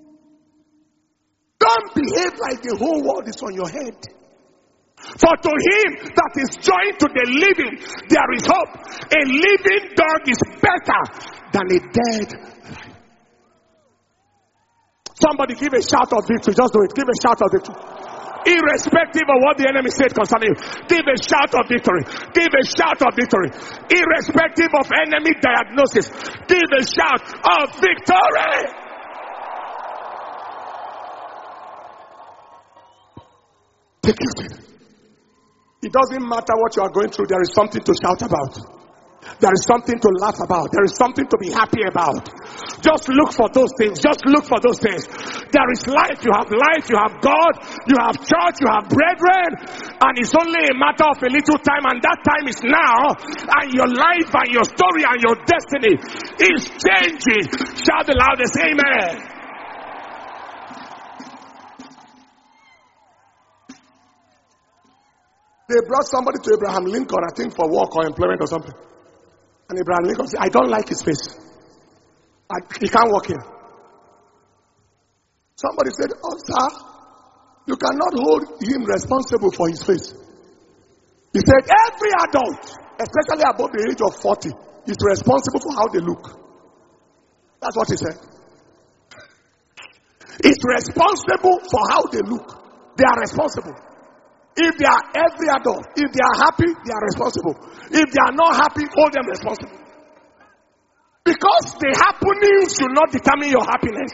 Don't behave like the whole world is on your head. For to him that is joined to the living, there is hope. A living dog is better than a dead. Somebody give a shout of victory. Just do it. Give a shout of victory. Irrespective of what the enemy said concerning you, give a shout of victory. Give a shout of victory. Irrespective of enemy diagnosis, give a shout of victory. Take your seat. It doesn't matter what you are going through, there is something to shout about. There is something to laugh about. There is something to be happy about. Just look for those things. Just look for those things. There is life. You have life. You have God. You have church. You have brethren. And it's only a matter of a little time. And that time is now. And your life and your story and your destiny is changing. Shout the loudest amen. They brought somebody to Abraham Lincoln, I think, for work or employment or something. And Abraham Lincoln said, I don't like his face. I, he can't walk here. Somebody said, oh, sir, you cannot hold him responsible for his face. He said, every adult, especially above the age of forty, is responsible for how they look. That's what he said. Is responsible for how they look. They are responsible. If they are every adult, if they are happy, they are responsible. If they are not happy, hold them responsible. Because the happening should not determine your happiness.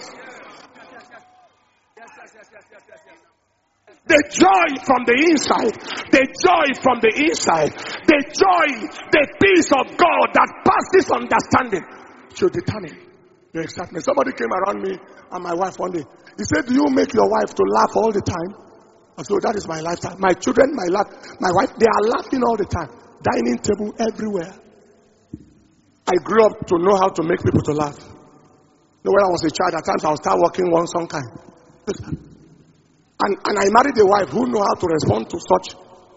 The joy from the inside, the joy from the inside, the joy, the peace of God that passes understanding should determine your excitement. Somebody came around me and my wife one day. He said, do you make your wife to laugh all the time? And so that is my lifestyle. My children, my laugh, my wife, they are laughing all the time. Dining table everywhere. I grew up to know how to make people to laugh. You know, when I was a child, at times I would start working one some kind. And, and I married a wife who knew how to respond to such.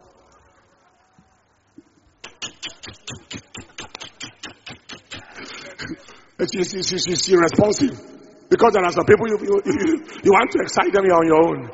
she, she, she, she, she responsive. Because there are some people you, you, you, you want to excite them, you're on your own.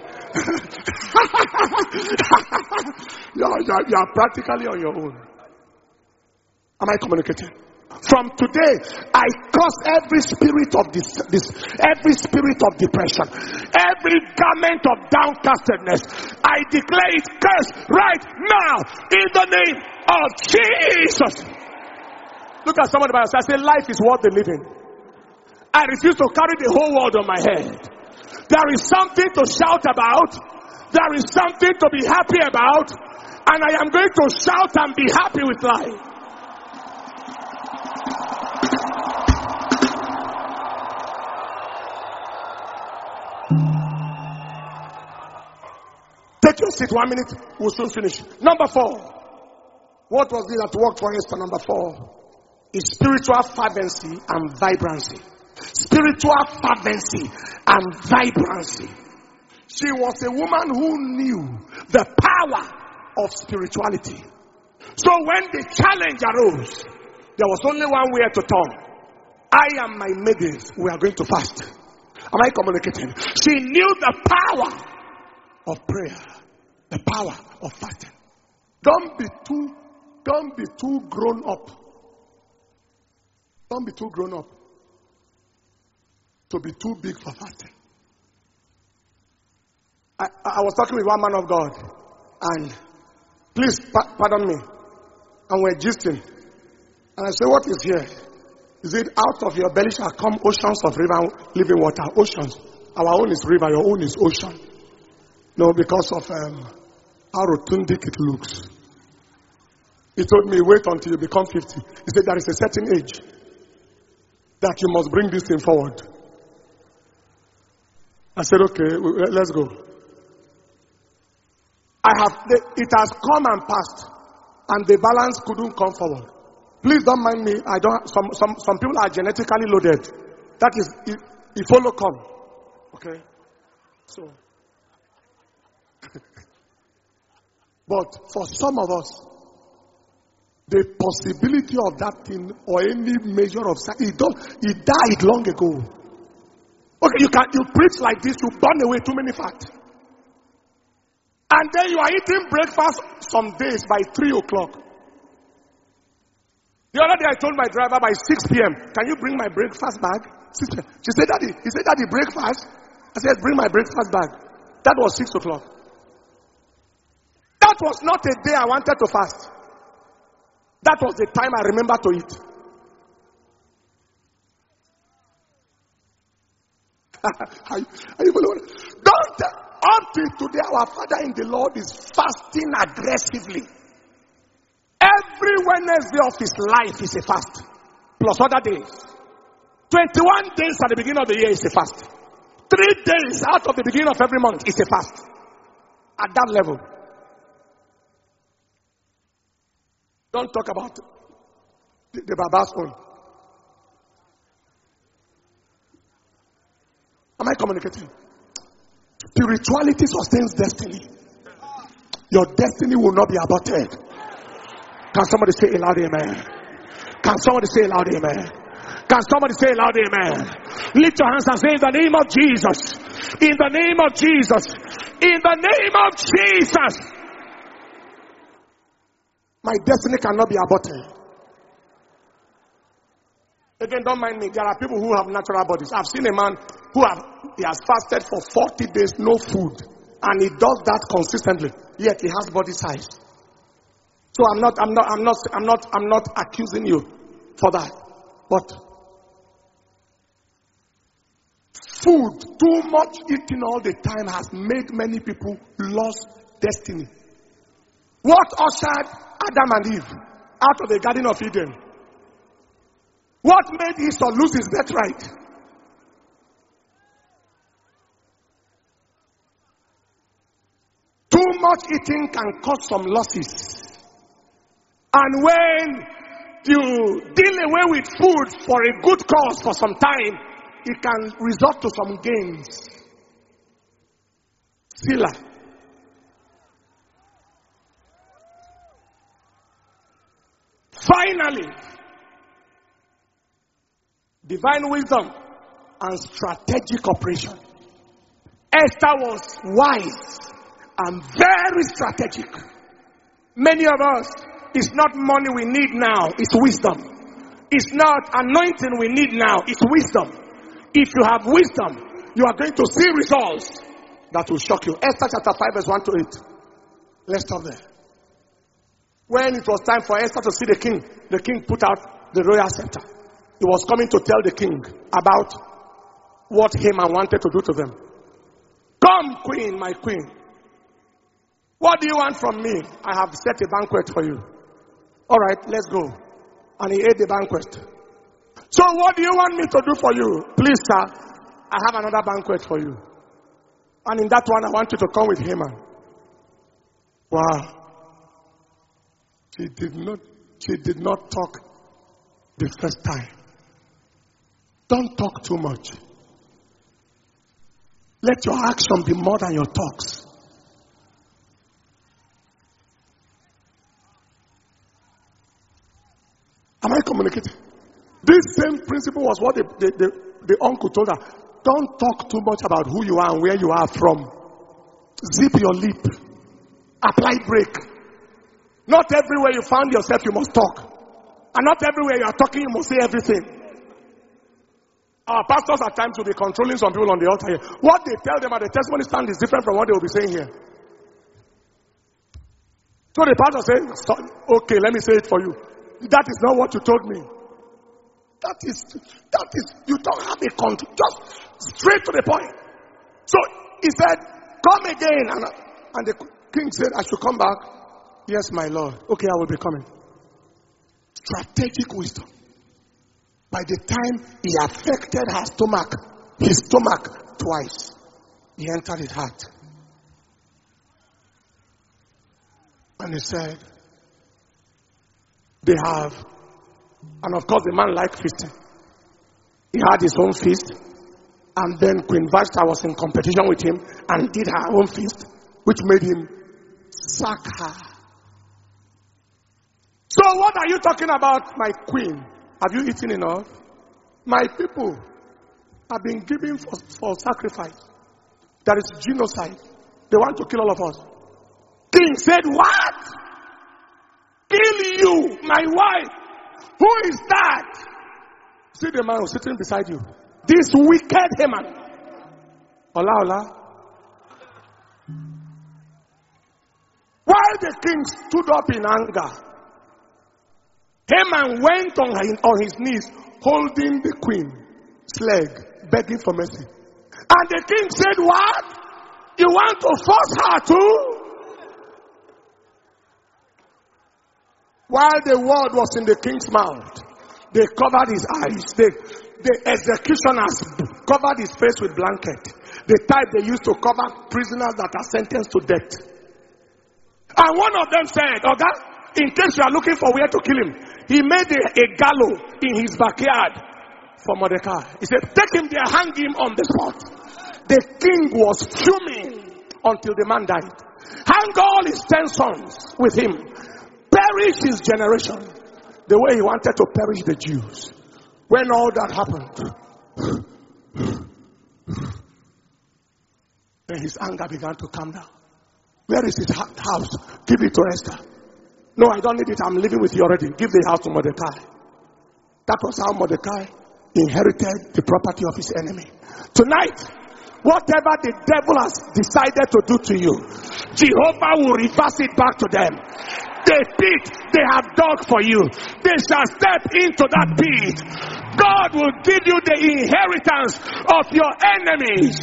you're, you're, you're practically on your own. Am I communicating? From today, I curse every spirit of this, this, every spirit of depression, every garment of downcastedness. I declare it cursed right now in the name of Jesus. Look at somebody by your side. Say, life is worth the living. I refuse to carry the whole world on my head. There is something to shout about. There is something to be happy about. And I am going to shout and be happy with life. Take your seat one minute. We'll soon finish. Number four. What was it that worked for Esther? Number four is spiritual fervency and vibrancy. Spiritual fervency and vibrancy. She was a woman who knew the power of spirituality. So when the challenge arose, there was only one way to turn. I and my maidens, we are going to fast. Am I communicating? She knew the power of prayer, the power of fasting. Don't be too, don't be too grown up. Don't be too grown up to be too big for fasting. I, I was talking with one man of God, and please pa- pardon me, and we're gisting. And I said, what is here? Is it out of your belly shall come oceans of river, living water? Oceans. Our own is river, your own is ocean. No, because of um, how rotundic it looks. He told me, wait until you become fifty. He said, there is a certain age that you must bring this thing forward. I said, okay, let's go. I have, it has come and passed, and the balance couldn't come forward. Please don't mind me. I don't. Some some some people are genetically loaded. That is, if, if follow come. Okay. So, but for some of us, the possibility of that thing or any measure of size, it don't. It died long ago. Okay, you can you preach like this, you burn away too many fat, and then you are eating breakfast some days by three o'clock. The other day I told my driver by six p.m., can you bring my breakfast bag? She said, Daddy, he said, Daddy, breakfast? I said, bring my breakfast bag. That was six o'clock. That was not a day I wanted to fast. That was the time I remember to eat. are you, are you following? Don't, up till today, our Father in the Lord is fasting aggressively. Every Wednesday of his life is a fast. Plus other days. twenty-one days at the beginning of the year is a fast. Three days out of the beginning of every month is a fast. At that level. Don't talk about the, the Baba's own. Am I communicating? Spirituality sustains destiny. Your destiny will not be aborted. Can somebody say a loud amen? Can somebody say a loud amen? Can somebody say a loud amen? Lift your hands and say, in the name of Jesus. In the name of Jesus. In the name of Jesus. My destiny cannot be aborted. Again, don't mind me. There are people who have natural bodies. I've seen a man who have, he has fasted for forty days, no food. And he does that consistently. Yet he has body size. So I'm not, I'm not, I'm not, I'm not, I'm not accusing you for that. But food, too much eating all the time has made many people lose destiny. What ushered Adam and Eve out of the Garden of Eden? What made Esau lose his birthright? Too much eating can cause some losses. And when you deal away with food for a good cause for some time, it can result to some gains. Sila. Finally, divine wisdom and strategic operation. Esther was wise and very strategic. Many of us, it's not money we need now, it's wisdom. It's not anointing we need now, it's wisdom. If you have wisdom, you are going to see results that will shock you. Esther chapter five verse one to eight. Let's stop there. When it was time for Esther to see the king, the king put out the royal scepter. He was coming to tell the king about what Haman wanted to do to them. Come, queen, my queen. What do you want from me? I have set a banquet for you. All right, let's go. And he ate the banquet. So what do you want me to do for you? Please, sir, I have another banquet for you. And in that one, I want you to come with Haman. Wow. She did not, she did not talk the first time. Don't talk too much. Let your action be more than your talks. communicating. This same principle was what the, the, the, the uncle told her. Don't talk too much about who you are and where you are from. Zip your lip. Apply brake. Not everywhere you found yourself you must talk. And not everywhere you are talking you must say everything. Our pastors at times will be controlling some people on the altar here. What they tell them at the testimony stand is different from what they will be saying here. So the pastor says, okay, let me say it for you. That is not what you told me. That is, that is, you don't have a control. Just straight to the point. So he said, come again. And, and the king said, I should come back. Yes, my Lord. Okay, I will be coming. Strategic wisdom. By the time he affected her stomach, his stomach twice, he entered his heart. And he said, they have, and of course the man liked feasting. He had his own feast, and then Queen Vashta was in competition with him and did her own feast, which made him sack her. So what are you talking about, my queen? Have you eaten enough? My people have been given for, for sacrifice. There is genocide. They want to kill all of us. King said, what? Kill you, my wife. Who is that? See the man who's sitting beside you. This wicked Haman. Ola, Ola. While the king stood up in anger, Haman went on his, on his knees, holding the queen's leg, begging for mercy. And the king said, what? You want to force her to? While the word was in the king's mouth, they covered his eyes. They, the executioners covered his face with blanket. The type they used to cover prisoners that are sentenced to death. And one of them said, okay, in case you are looking for where to kill him, he made a, a gallows in his backyard for Mordecai. He said, take him there, hang him on the spot. The king was fuming until the man died. Hang all his ten sons with him. Perish his generation. The way he wanted to perish the Jews. When all that happened, then his anger began to calm down. Where is his house? Give it to Esther. No, I don't need it. I'm living with you already. Give the house to Mordecai. That was how Mordecai inherited the property of his enemy. Tonight, whatever the devil has decided to do to you, Jehovah will reverse it back to them. The pit they have dug for you, they shall step into that pit. God will give you the inheritance of your enemies.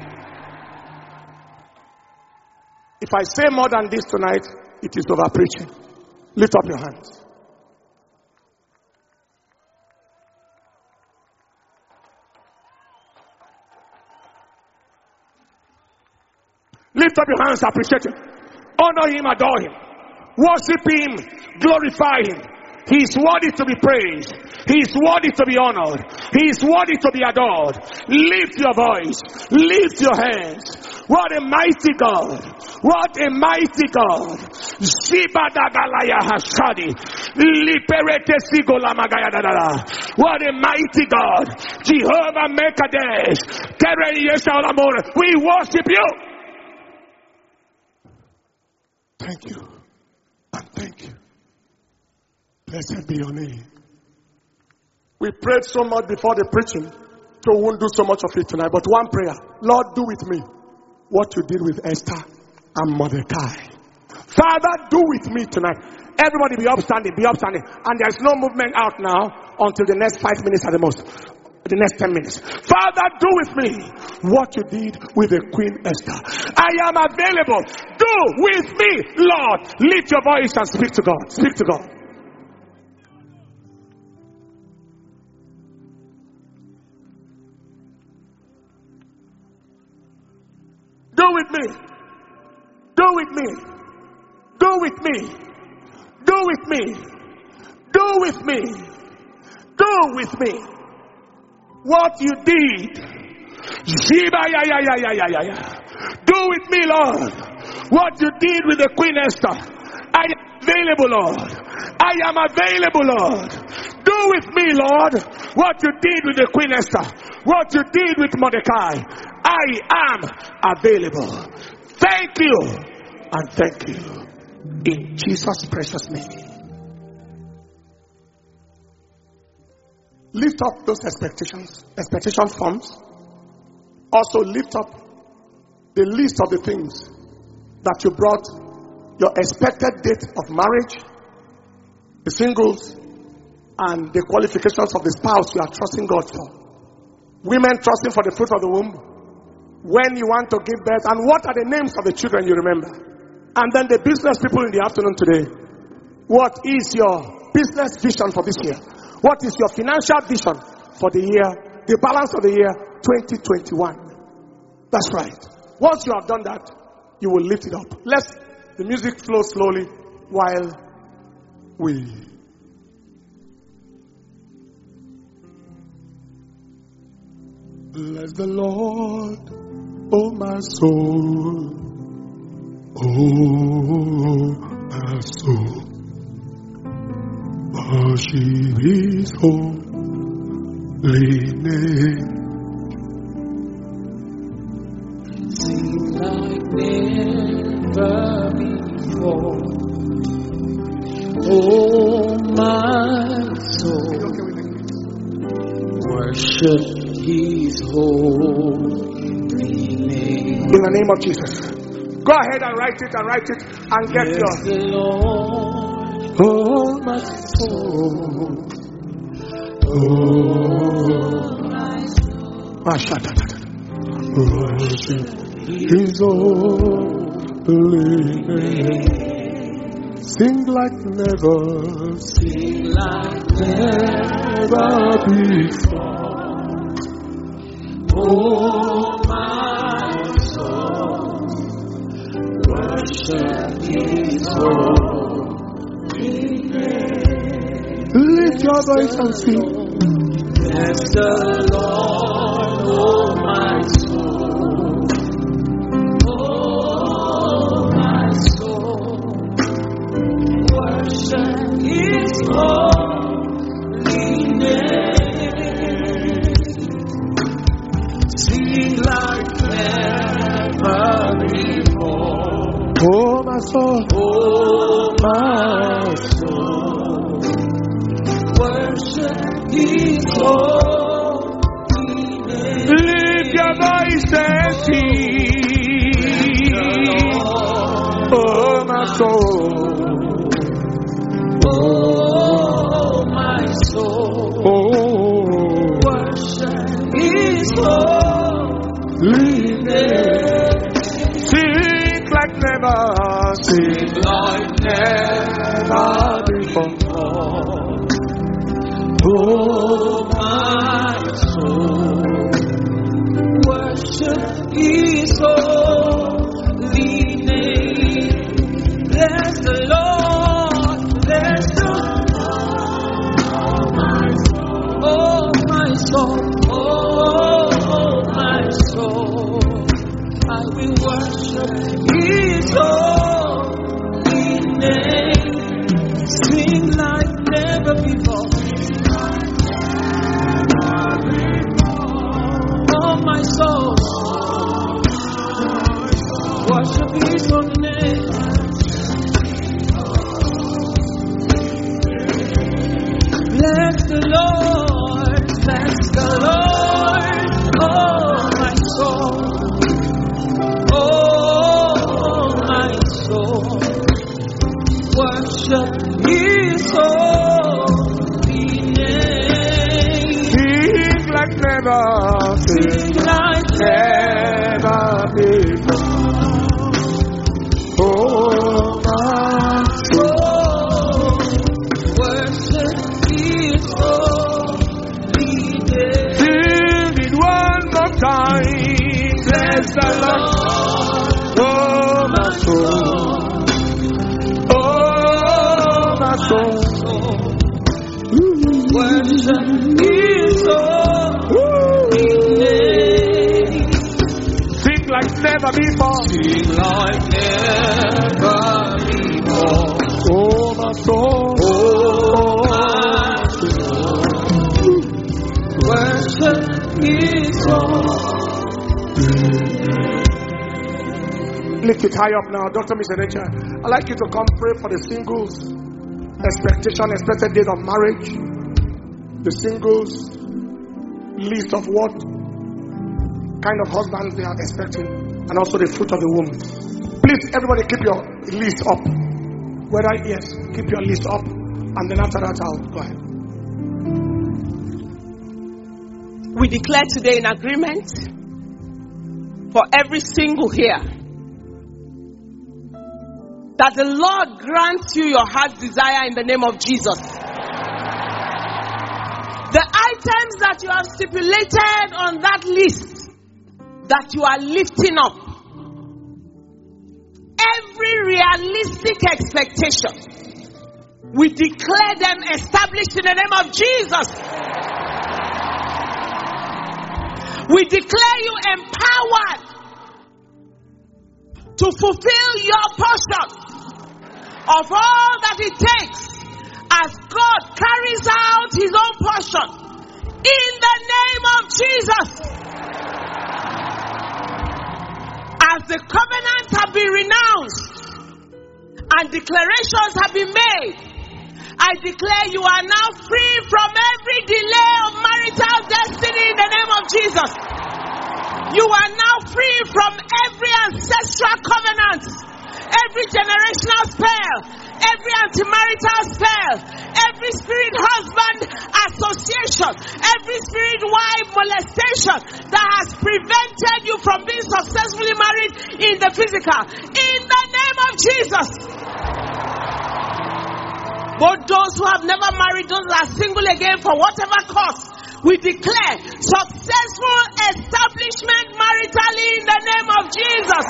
If I say more than this tonight, it is over preaching. Lift up your hands. Lift up your hands, appreciate him. Honor him, adore him. Worship him, glorify him. He is worthy to be praised. He is worthy to be honored. He is worthy to be adored. Lift your voice. Lift your hands. What a mighty God. What a mighty God. Shibadagalaya Hashadi. Liperete Sigolamagaya Dadada. What a mighty God. Jehovah Mekadesh. Keren Yeshalamor. We worship you. Thank you. And thank you. Blessed be your name. We prayed so much before the preaching, so we won't do so much of it tonight. But one prayer. Lord, do with me what you did with Esther and Mordecai. Father, do with me tonight. Everybody be upstanding, be upstanding. And there's no movement out now until the next five minutes at the most. The next ten minutes. Father, do with me what you did with the Queen Esther. I am available. Do with me, Lord. Lift your voice and speak to God. Speak to God. Do with me. Do with me. Do with me. Do with me. Do with me. Do with me. What you did. Shiba ya ya ya ya ya ya. Do with me, Lord. What you did with the Queen Esther. I am available, Lord. I am available, Lord. Do with me, Lord, what you did with the Queen Esther, what you did with Mordecai. I am available. Thank you and thank you. In Jesus' precious name. Lift up those expectations, expectation forms. Also lift up the list of the things that you brought, your expected date of marriage, the singles, and the qualifications of the spouse you are trusting God for. Women trusting for the fruit of the womb, when you want to give birth, and what are the names of the children you remember. And then the business people in the afternoon today. What is your business vision for this year? What is your financial vision for the year, the balance of the year twenty twenty-one? That's right. Once you have done that, you will lift it up. Let the music flow slowly while we... Bless the Lord, oh my soul, oh my soul, worship His holy name. Sing like never before, oh my soul, worship His holy name. In the name of Jesus. Go ahead and write it and write it and get Bless yours. the Lord, oh my soul, oh my soul, Worship His holy name. Sing like never, sing like never before. Oh my soul, worship His holy name. lift your voice and sing. Bless the Lord, oh my soul, oh my soul, worship His holy name. Sing like never before. Oh my soul, Oh my soul, worship His holy name. lift your voice and sing. Oh my soul, Oh my soul, oh, worship His holy name. sing like never, sing Like never before. Oh my soul, worship His holy name. Bless the Lord, bless the Lord, oh my soul, oh my soul, I will worship His holy name. Sing like never before. Oh my soul, worship His holy name. Bless the Lord, bless the Lord, oh my soul, oh my soul, worship His holy name. sing like never, sing Sing like never before. Oh my soul, worship His holy name. sing it one more time. Bless the Lord, oh my soul, oh my soul. Worship His holy name. Sing like never before. Sing like never before. Oh my soul, Oh my soul, worship is all. Lift it high up now. Doctor Misenecha, I'd like you to come pray for the singles. Expectation, expected date of marriage. The singles, list of what kind of husband they are expecting. And also the fruit of the womb. Please, everybody keep your list up. Whether, yes, keep your list up. And then after that, I'll go ahead. We declare today in agreement for every single here that the Lord grants you your heart's desire in the name of Jesus. The items that you have stipulated on that list that you are lifting up, every realistic expectation, we declare them established in the name of Jesus. We declare you empowered to fulfill your portion of all that it takes as God carries out his own portion in the name of Jesus. As the covenants have been renounced and declarations have been made, I declare you are now free from every delay of marital destiny in the name of Jesus. You are now free from every ancestral covenant, every generational spell, every anti-marital spell, every spirit husband association, every spirit wife molestation that has prevented you from being successfully married in the physical. In the name of Jesus. Both those who have never married, those who are single again for whatever cause, we declare successful establishment maritally in the name of Jesus.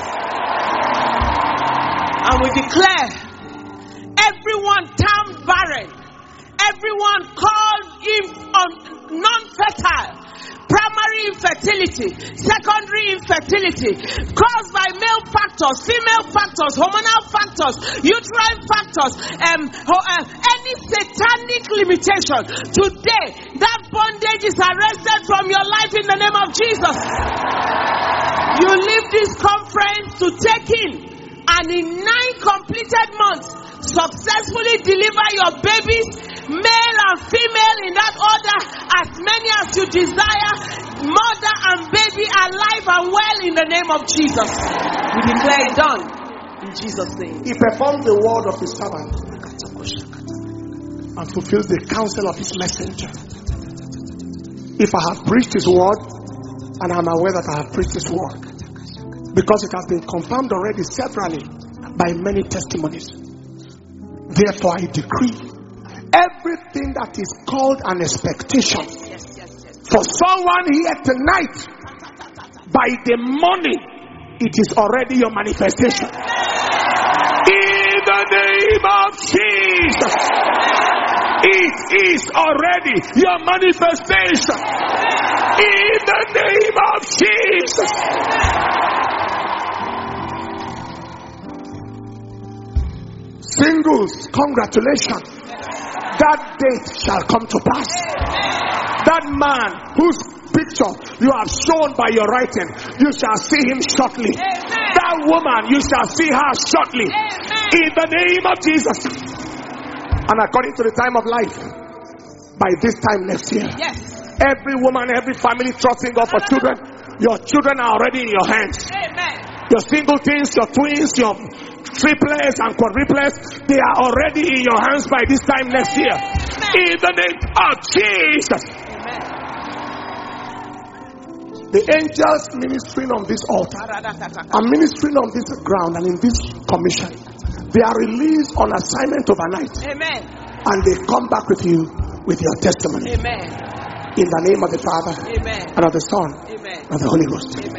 And we declare everyone termed barren, everyone called in, um, non-fertile, primary infertility, secondary infertility, caused by male factors, female factors, hormonal factors, uterine factors, um, uh, any satanic limitation. Today, that bondage is arrested from your life in the name of Jesus. You leave this conference to take in, and in nine completed months, successfully deliver your babies, male and female in that order, as many as you desire, mother and baby alive and well in the name of Jesus. We declare it done in Jesus' name. He performs the word of his servant and fulfills the counsel of his messenger. If I have preached his word, and I'm aware that I have preached his word, because it has been confirmed already severally by many testimonies, therefore I decree everything that is called an expectation for someone here tonight, by the morning it is already your manifestation. In the name of Jesus, it is already your manifestation. In the name of Jesus. Singles, congratulations. That date shall come to pass. That man whose picture you have shown by your writing, you shall see him shortly. Amen. That woman, you shall see her shortly. Amen. In the name of Jesus. And according to the time of life, by this time next year, yes, every woman, every family trusting God for children, your children are already in your hands. Amen. Your single things, your twins, your triplets and quadruplets, they are already in your hands by this time next year. Amen. In the name of Jesus. Amen. The angels ministering on this altar are ministering on this ground and in this commission. They are released on assignment overnight. Amen. And they come back with you with your testimony. Amen. In the name of the Father, amen, and of the Son, amen, and of the Holy Ghost. Amen.